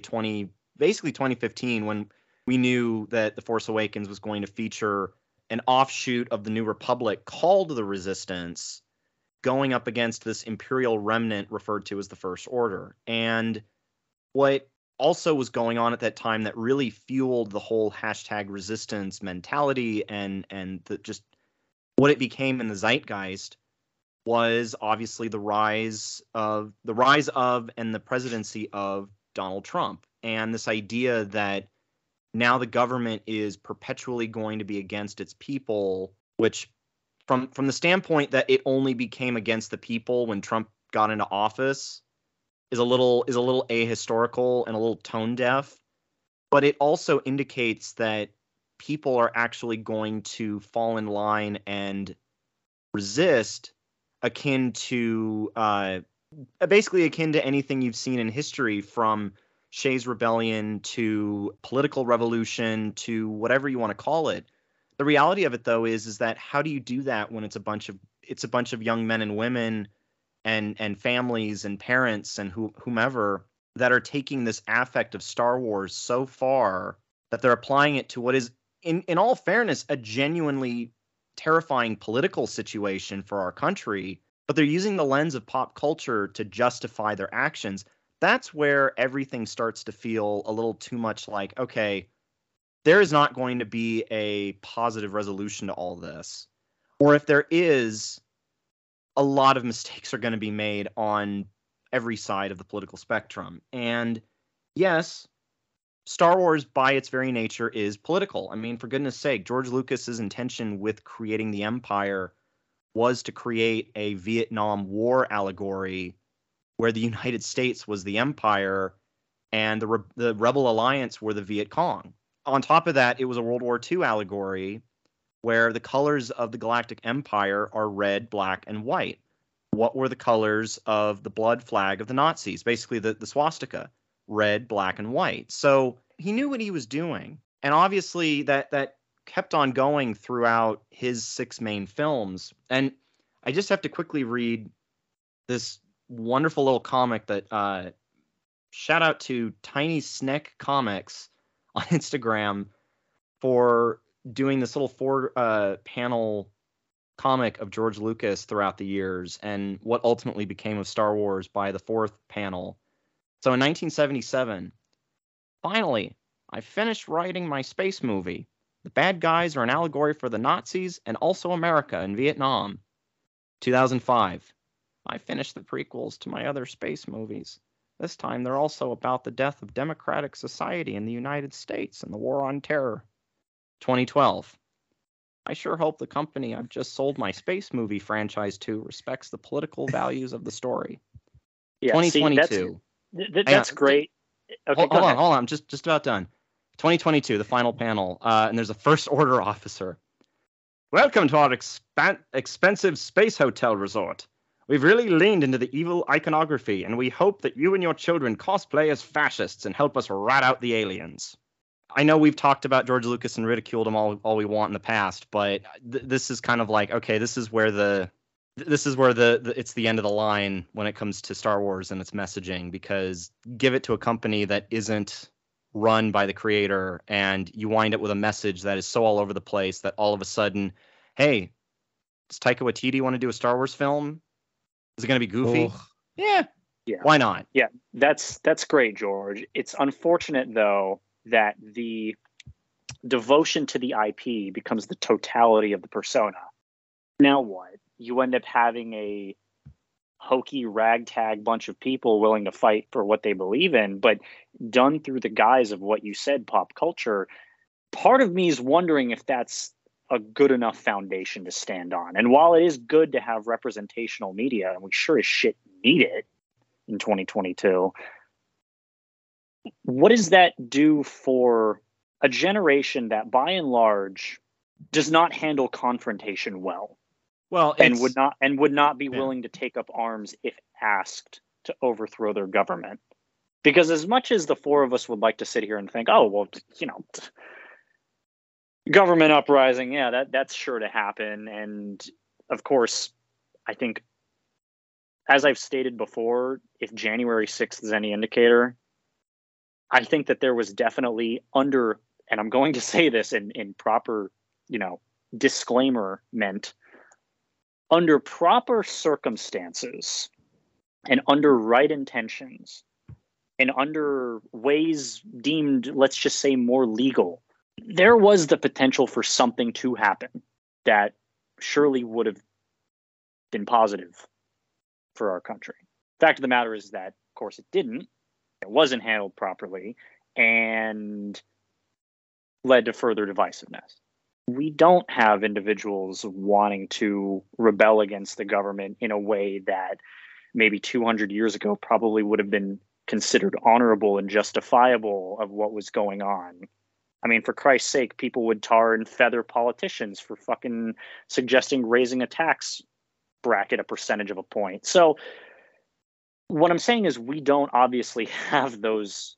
2015, when we knew that The Force Awakens was going to feature an offshoot of the New Republic called the Resistance, going up against this Imperial remnant referred to as the First Order. And what also was going on at that time that really fueled the whole hashtag resistance mentality and just what it became in the zeitgeist was obviously the rise of and the presidency of Donald Trump, and this idea that now the government is perpetually going to be against its people, which from the standpoint that it only became against the people when Trump got into office is a little ahistorical and a little tone deaf. But it also indicates that people are actually going to fall in line and resist, akin to anything you've seen in history, from Shays Rebellion to political revolution to whatever you want to call it. The reality of it, though, is that how do you do that when it's a bunch of young men and women and families and parents and whomever that are taking this affect of Star Wars so far that they're applying it to what is, in all fairness, a genuinely terrifying political situation for our country, but they're using the lens of pop culture to justify their actions. That's where everything starts to feel a little too much like, okay, there is not going to be a positive resolution to all this. Or if there is, a lot of mistakes are going to be made on every side of the political spectrum. And yes, Star Wars by its very nature is political. I mean, for goodness sake, George Lucas's intention with creating the Empire was to create a Vietnam War allegory where the United States was the Empire and the Rebel Alliance were the Viet Cong. On top of that, it was a World War II allegory where the colors of the Galactic Empire are red, black, and white. What were the colors of the blood flag of the Nazis? Basically, the swastika, red, black, and white. So he knew what he was doing. And obviously that kept on going throughout his 6 main films. And I just have to quickly read this wonderful little comic that shout out to Tiny Sneck Comics on Instagram for doing this little 4-panel comic of George Lucas throughout the years and what ultimately became of Star Wars by the 4th panel. So in 1977, finally, I finished writing my space movie. The bad guys are an allegory for the Nazis and also America in Vietnam. 2005, I finished the prequels to my other space movies. This time they're also about the death of democratic society in the United States and the war on terror. 2012, I sure hope the company I've just sold my space movie franchise to respects the political values of the story. Yeah, 2022. See, that's great. Okay, hold on. I'm just about done. 2022, the final panel, and there's a First Order officer. Welcome to our expensive space hotel resort. We've really leaned into the evil iconography, and we hope that you and your children cosplay as fascists and help us rat out the aliens. I know we've talked about George Lucas and ridiculed him all we want in the past, but this is kind of like, okay, this is where it's the end of the line when it comes to Star Wars and its messaging, because give it to a company that isn't run by the creator and you wind up with a message that is so all over the place that all of a sudden, hey, does Taika Waititi want to do a Star Wars film? Is it going to be goofy? Oh. Yeah. Why not? Yeah, that's great, George. It's unfortunate, though, that the devotion to the IP becomes the totality of the persona. Now what? You end up having a hokey ragtag bunch of people willing to fight for what they believe in, but done through the guise of what you said, pop culture. Part of me is wondering if that's a good enough foundation to stand on. And while it is good to have representational media, and we sure as shit need it in 2022, what does that do for a generation that by and large does not handle confrontation well? Well, and would not be willing to take up arms if asked to overthrow their government. Because as much as the four of us would like to sit here and think, oh, well, government uprising, yeah, that's sure to happen. And of course, I think, as I've stated before, if January 6th is any indicator, I think that there was definitely and I'm going to say this in proper, disclaimer meant, under proper circumstances and under right intentions and under ways deemed, let's just say, more legal, there was the potential for something to happen that surely would have been positive for our country. Fact of the matter is that, of course, it didn't. It wasn't handled properly and led to further divisiveness. We don't have individuals wanting to rebel against the government in a way that maybe 200 years ago probably would have been considered honorable and justifiable of what was going on. I mean, for Christ's sake, people would tar and feather politicians for fucking suggesting raising a tax bracket a percentage of a point. So what I'm saying is we don't obviously have those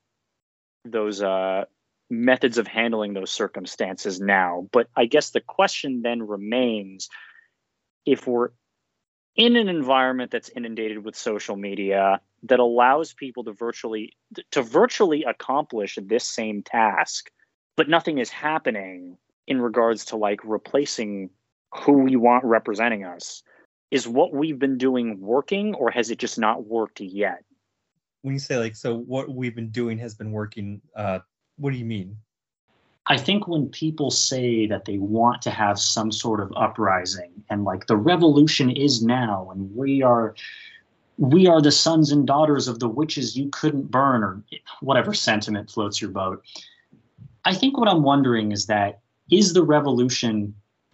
methods of handling those circumstances now. But I guess the question then remains, if we're in an environment that's inundated with social media that allows people to virtually accomplish this same task, but nothing is happening in regards to like replacing who we want representing us, is what we've been doing working, or has it just not worked yet? When you say so what we've been doing has been working, what do you mean? I think when people say that they want to have some sort of uprising and like the revolution is now and we are the sons and daughters of the witches you couldn't burn, or whatever sentiment floats your boat. I think what I'm wondering is that, is the revolution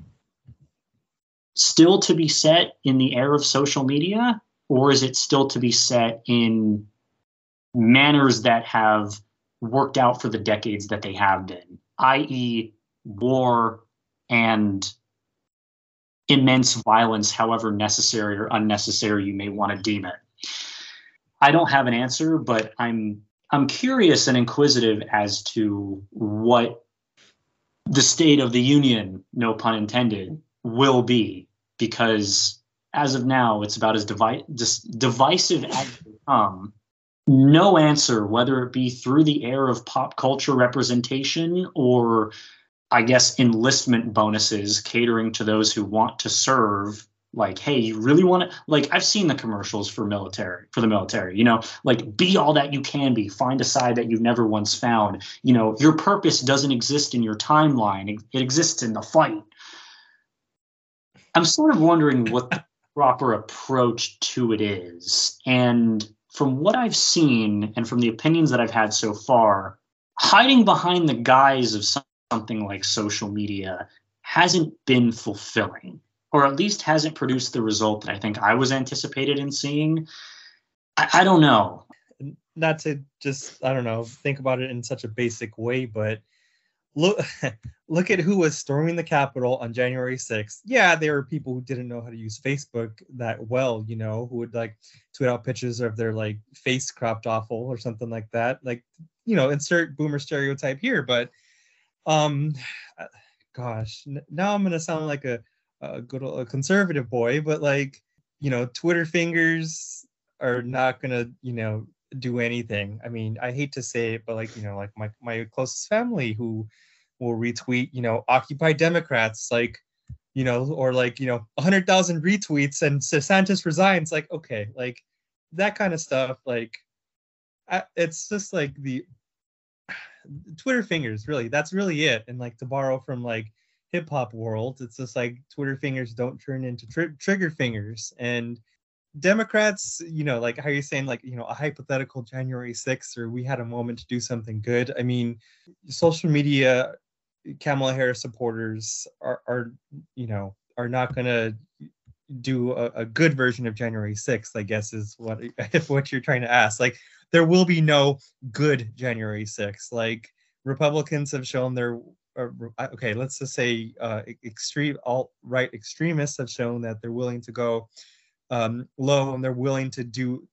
still to be set in the era of social media, or is it still to be set in manners that have worked out for the decades that they have been, i.e. war and immense violence, however necessary or unnecessary you may want to deem it? I don't have an answer, but I'm curious and inquisitive as to what the state of the union, no pun intended, will be, because as of now, it's about as divisive as they come. No answer, whether it be through the air of pop culture representation or, I guess, enlistment bonuses catering to those who want to serve. Like, hey, you really want to, like, I've seen the commercials for the military, you know, like, be all that you can be, find a side that you've never once found. You know, your purpose doesn't exist in your timeline. It exists in the fight. I'm sort of wondering what the proper approach to it is. And from what I've seen and from the opinions that I've had so far, hiding behind the guise of something like social media hasn't been fulfilling, or at least hasn't produced the result that I think I was anticipated in seeing. I don't know. Not to just, I don't know, think about it in such a basic way, but look at who was storming the Capitol on January 6th. Yeah, there were people who didn't know how to use Facebook that well, you know, who would like tweet out pictures of their like face cropped awful or something like that. Like, you know, insert boomer stereotype here, but gosh, now I'm gonna sound like a conservative boy, but like, you know, Twitter fingers are not gonna, you know, do anything. I mean, I hate to say it, but like, you know, like my closest family who will retweet, you know, Occupy Democrats, like, you know, or like, you know, 100,000 retweets and DeSantis resigns. Like, okay, like that kind of stuff. Like, it's just like the Twitter fingers, really. That's really it. And like, to borrow from like hip hop world, it's just like Twitter fingers don't turn into trigger fingers. And Democrats, you know, like how you're saying, like, you know, a hypothetical January 6th, or we had a moment to do something good. I mean, social media, Kamala Harris supporters are you know, are not going to do a good version of January 6th, I guess is what you're trying to ask. Like, there will be no good January 6th. Like, Republicans have shown their, okay, let's just say extreme alt-right extremists have shown that they're willing to go low, and they're willing to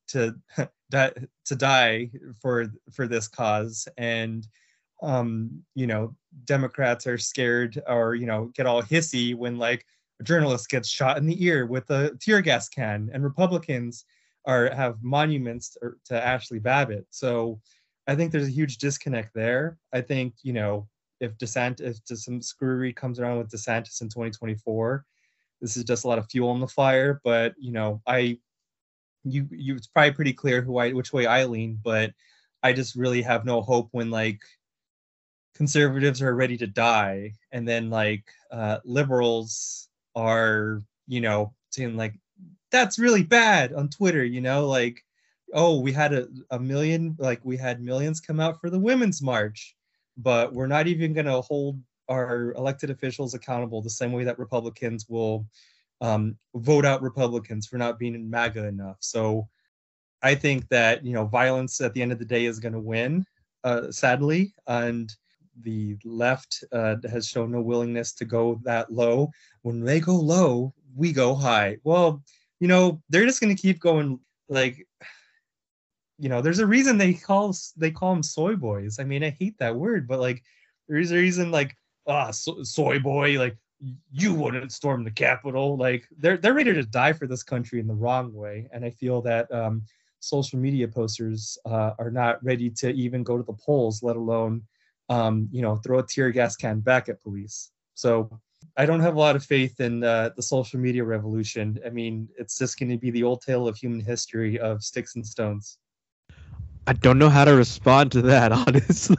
die for this cause. And you know, Democrats are scared, or, you know, get all hissy when like a journalist gets shot in the ear with a tear gas can, and Republicans have monuments to Ashley Babbitt. So I think there's a huge disconnect there. I think, you know, if some screwery comes around with DeSantis in 2024, this is just a lot of fuel on the fire. But, you know, it's probably pretty clear which way I lean, but I just really have no hope when like conservatives are ready to die, and then like liberals are, you know, saying like, that's really bad on Twitter, you know, like, oh, we had a million, like we had millions come out for the Women's March, but we're not even going to hold our elected officials accountable the same way that Republicans will vote out Republicans for not being MAGA enough. So I think that, you know, violence at the end of the day is going to win, sadly, and the left has shown no willingness to go that low. When they go low, we go high. Well, you know, they're just going to keep going. Like, you know, there's a reason they call them soy boys. I mean, I hate that word, but like, there's a reason, like, soy boy, like, you wouldn't storm the Capitol. Like, they're ready to die for this country in the wrong way. And I feel that social media posters are not ready to even go to the polls, let alone you know, throw a tear gas can back at police. So I don't have a lot of faith in the social media revolution. I mean, it's just going to be the old tale of human history of sticks and stones. I don't know how to respond to that, honestly.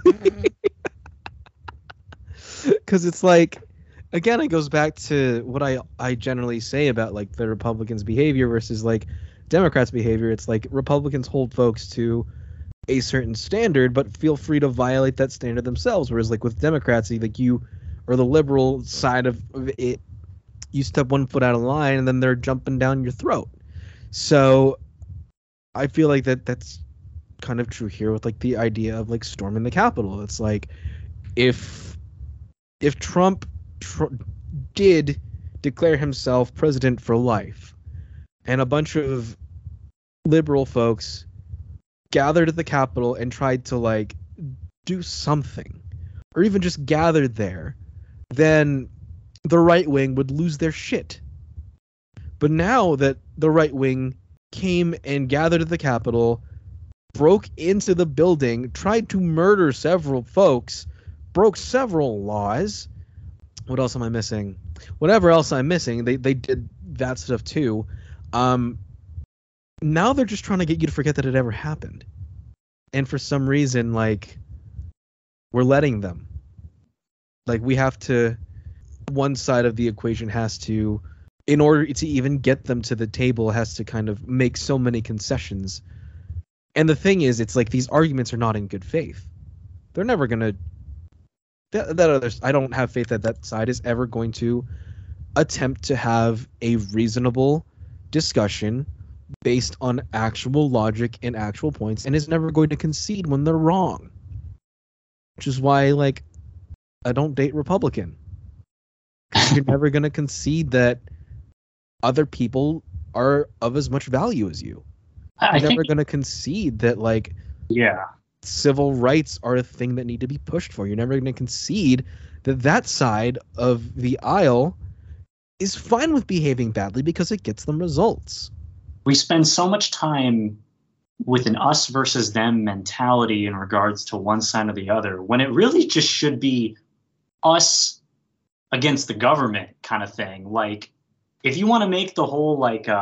Because it's like, again, it goes back to what I generally say about like the Republicans' behavior versus like Democrats' behavior. It's like Republicans hold folks to a certain standard, but feel free to violate that standard themselves. Whereas like with Democrats, like you, or the liberal side of it, you step one foot out of line and then they're jumping down your throat. So I feel like that's kind of true here with like the idea of like storming the Capitol. It's like if Trump did declare himself president for life, and a bunch of liberal folks gathered at the Capitol and tried to like do something, or even just gathered there, then the right wing would lose their shit. But now that the right wing came and gathered at the Capitol, broke into the building, tried to murder several folks, broke several laws. What else am I missing? Whatever else I'm missing, they did that stuff too. Now they're just trying to get you to forget that it ever happened. And for some reason, like, we're letting them. Like, we have to, one side of the equation has to, in order to even get them to the table, has to kind of make so many concessions. And the thing is, it's like these arguments are not in good faith. They're never going to, I don't have faith that that side is ever going to attempt to have a reasonable discussion based on actual logic and actual points, and is never going to concede when they're wrong. Which is why, like, I don't date Republican. You're never going to concede that other people are of as much value as you. You're never going to concede that, like, civil rights are a thing that need to be pushed for. You're never going to concede that that side of the aisle is fine with behaving badly because it gets them results. We spend so much time with an us versus them mentality in regards to one side or the other, when it really just should be us against the government kind of thing. Like, if you want to make the whole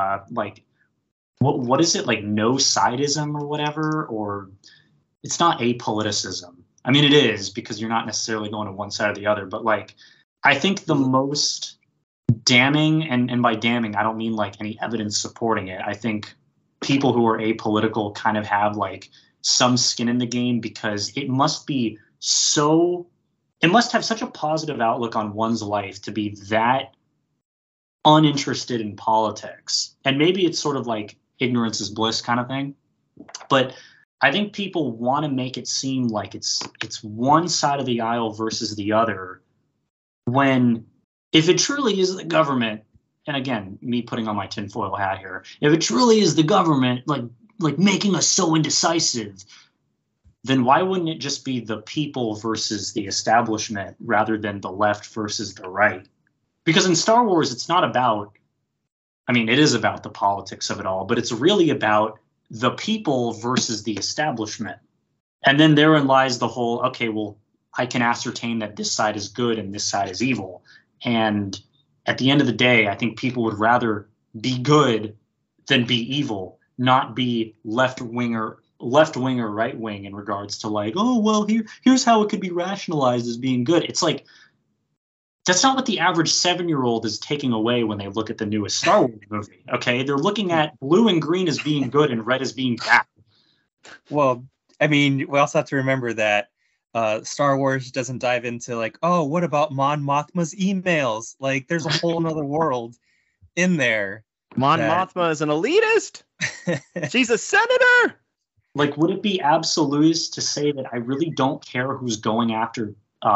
what is it, like, no sidism or whatever, or it's not apoliticism. I mean, it is, because you're not necessarily going to one side or the other, but, like, I think the most damning, and by damning I don't mean like any evidence supporting it. I think people who are apolitical kind of have like some skin in the game, because it must have such a positive outlook on one's life to be that uninterested in politics. And maybe it's sort of like ignorance is bliss kind of thing, but I think people want to make it seem like it's one side of the aisle versus the other, when if it truly is the government, and again, me putting on my tinfoil hat here, if it truly is the government, like making us so indecisive, then why wouldn't it just be the people versus the establishment rather than the left versus the right? Because in Star Wars, it's not about, I mean, it is about the politics of it all, but it's really about the people versus the establishment. And then therein lies the whole, okay, well, I can ascertain that this side is good and this side is evil. And at the end of the day, I think people would rather be good than be evil, not be left wing or right wing in regards to like, oh, well, here's how it could be rationalized as being good. It's like, that's not what the average 7-year-old is taking away when they look at the newest Star Wars movie. Okay, they're looking at blue and green as being good and red as being bad. Well, I mean, we also have to remember that Star Wars doesn't dive into like, oh, what about Mon Mothma's emails? Like, there's a whole nother world in there. Mon Mothma is an elitist. She's a senator. Like, would it be absolutist to say that I really don't care who's going after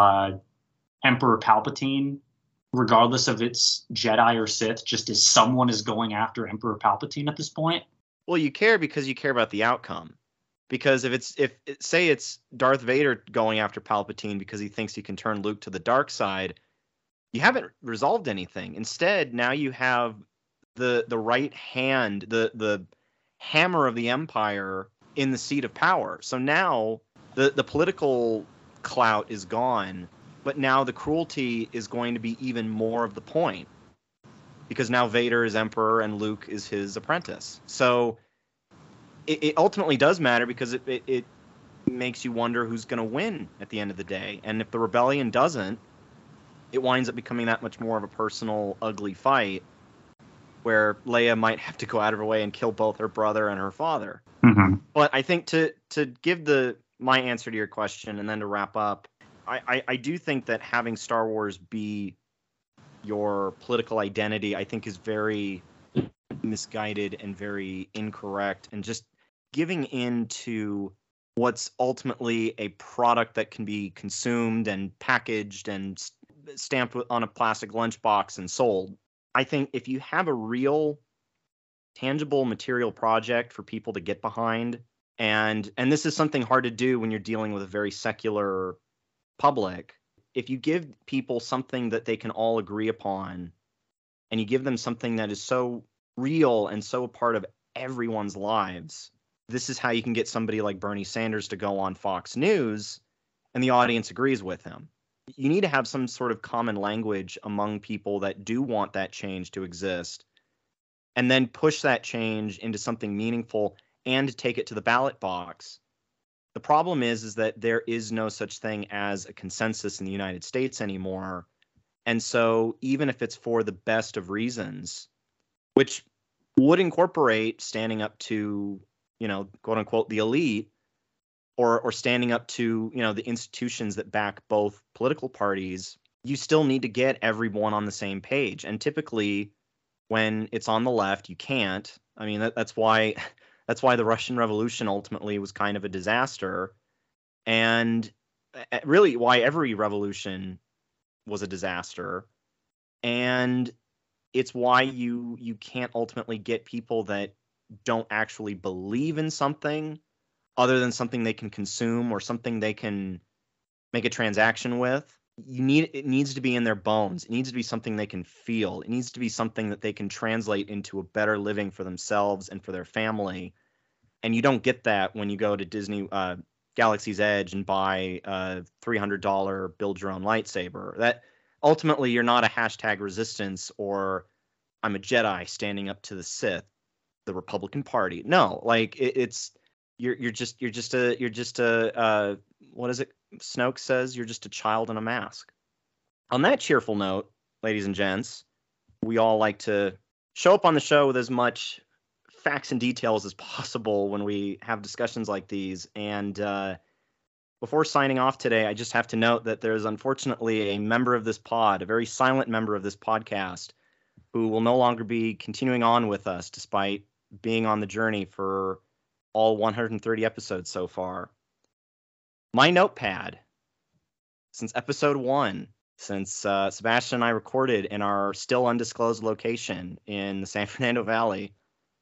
Emperor Palpatine, regardless of it's Jedi or Sith, just as someone is going after Emperor Palpatine at this point? Well, you care because you care about the outcome. Because if say it's Darth Vader going after Palpatine because he thinks he can turn Luke to the dark side, you haven't resolved anything. Instead, now you have the right hand, the hammer of the Empire in the seat of power. So now the political clout is gone, but now the cruelty is going to be even more of the point. Because now Vader is Emperor and Luke is his apprentice. So it ultimately does matter, because it makes you wonder who's going to win at the end of the day. And if the rebellion doesn't, it winds up becoming that much more of a personal, ugly fight where Leia might have to go out of her way and kill both her brother and her father. Mm-hmm. But I think to give my answer to your question and then to wrap up, I do think that having Star Wars be your political identity, I think, is very misguided and very incorrect, and just giving in to what's ultimately a product that can be consumed and packaged and stamped on a plastic lunchbox and sold. I think if you have a real tangible material project for people to get behind, and this is something hard to do when you're dealing with a very secular public, if you give people something that they can all agree upon, and you give them something that is so real and so a part of everyone's lives. This is how you can get somebody like Bernie Sanders to go on Fox News and the audience agrees with him. You need to have some sort of common language among people that do want that change to exist, and then push that change into something meaningful and take it to the ballot box. The problem is that there is no such thing as a consensus in the United States anymore. And so even if it's for the best of reasons, which would incorporate standing up to, quote unquote, the elite, or standing up to, the institutions that back both political parties, you still need to get everyone on the same page. And typically when it's on the left, you can't. I mean, that's why the Russian Revolution ultimately was kind of a disaster, and really why every revolution was a disaster. And it's why you can't ultimately get people that don't actually believe in something other than something they can consume or something they can make a transaction with. It needs to be in their bones. It needs to be something they can feel. It needs to be something that they can translate into a better living for themselves and for their family. And you don't get that when you go to Disney Galaxy's Edge and buy a $300 build your own lightsaber. That ultimately you're not a hashtag resistance or I'm a Jedi standing up to the Sith, the Republican Party. No, like you're just a what is it? Snoke says you're just a child in a mask. On that cheerful note, ladies and gents, we all like to show up on the show with as much facts and details as possible when we have discussions like these. And before signing off today, I just have to note that there's unfortunately a member of this pod, a very silent member of this podcast, who will no longer be continuing on with us despite being on the journey for all 130 episodes so far. My notepad, since episode 1, since Sebastian and I recorded in our still undisclosed location in the San Fernando Valley,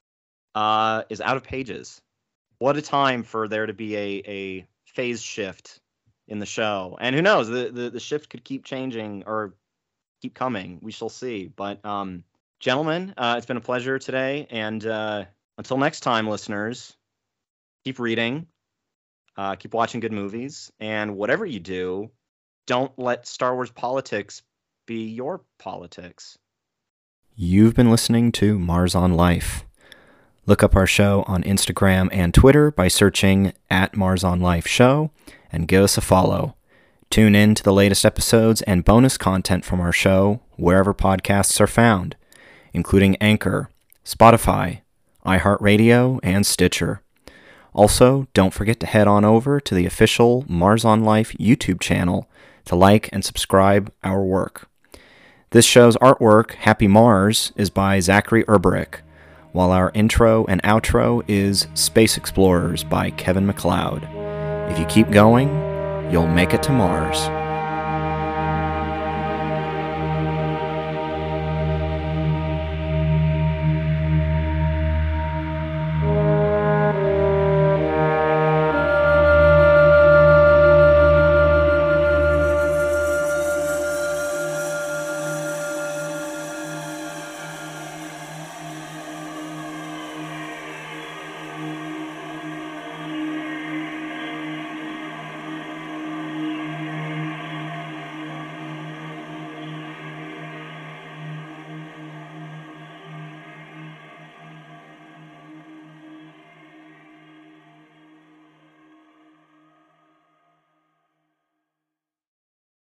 is out of pages. What a time for there to be a phase shift in the show. And who knows, the shift could keep changing or keep coming. We shall see. But gentlemen, it's been a pleasure today. And until next time, listeners, keep reading, keep watching good movies, and whatever you do, don't let Star Wars politics be your politics. You've been listening to Mars on Life. Look up our show on Instagram and Twitter by searching @MarsOnLifeShow and give us a follow. Tune in to the latest episodes and bonus content from our show wherever podcasts are found, including Anchor, Spotify, iHeartRadio, and Stitcher. Also, don't forget to head on over to the official Mars on Life YouTube channel to like and subscribe our work. This show's artwork, Happy Mars, is by Zachary Urberick, while our intro and outro is Space Explorers by Kevin MacLeod. If you keep going, you'll make it to Mars.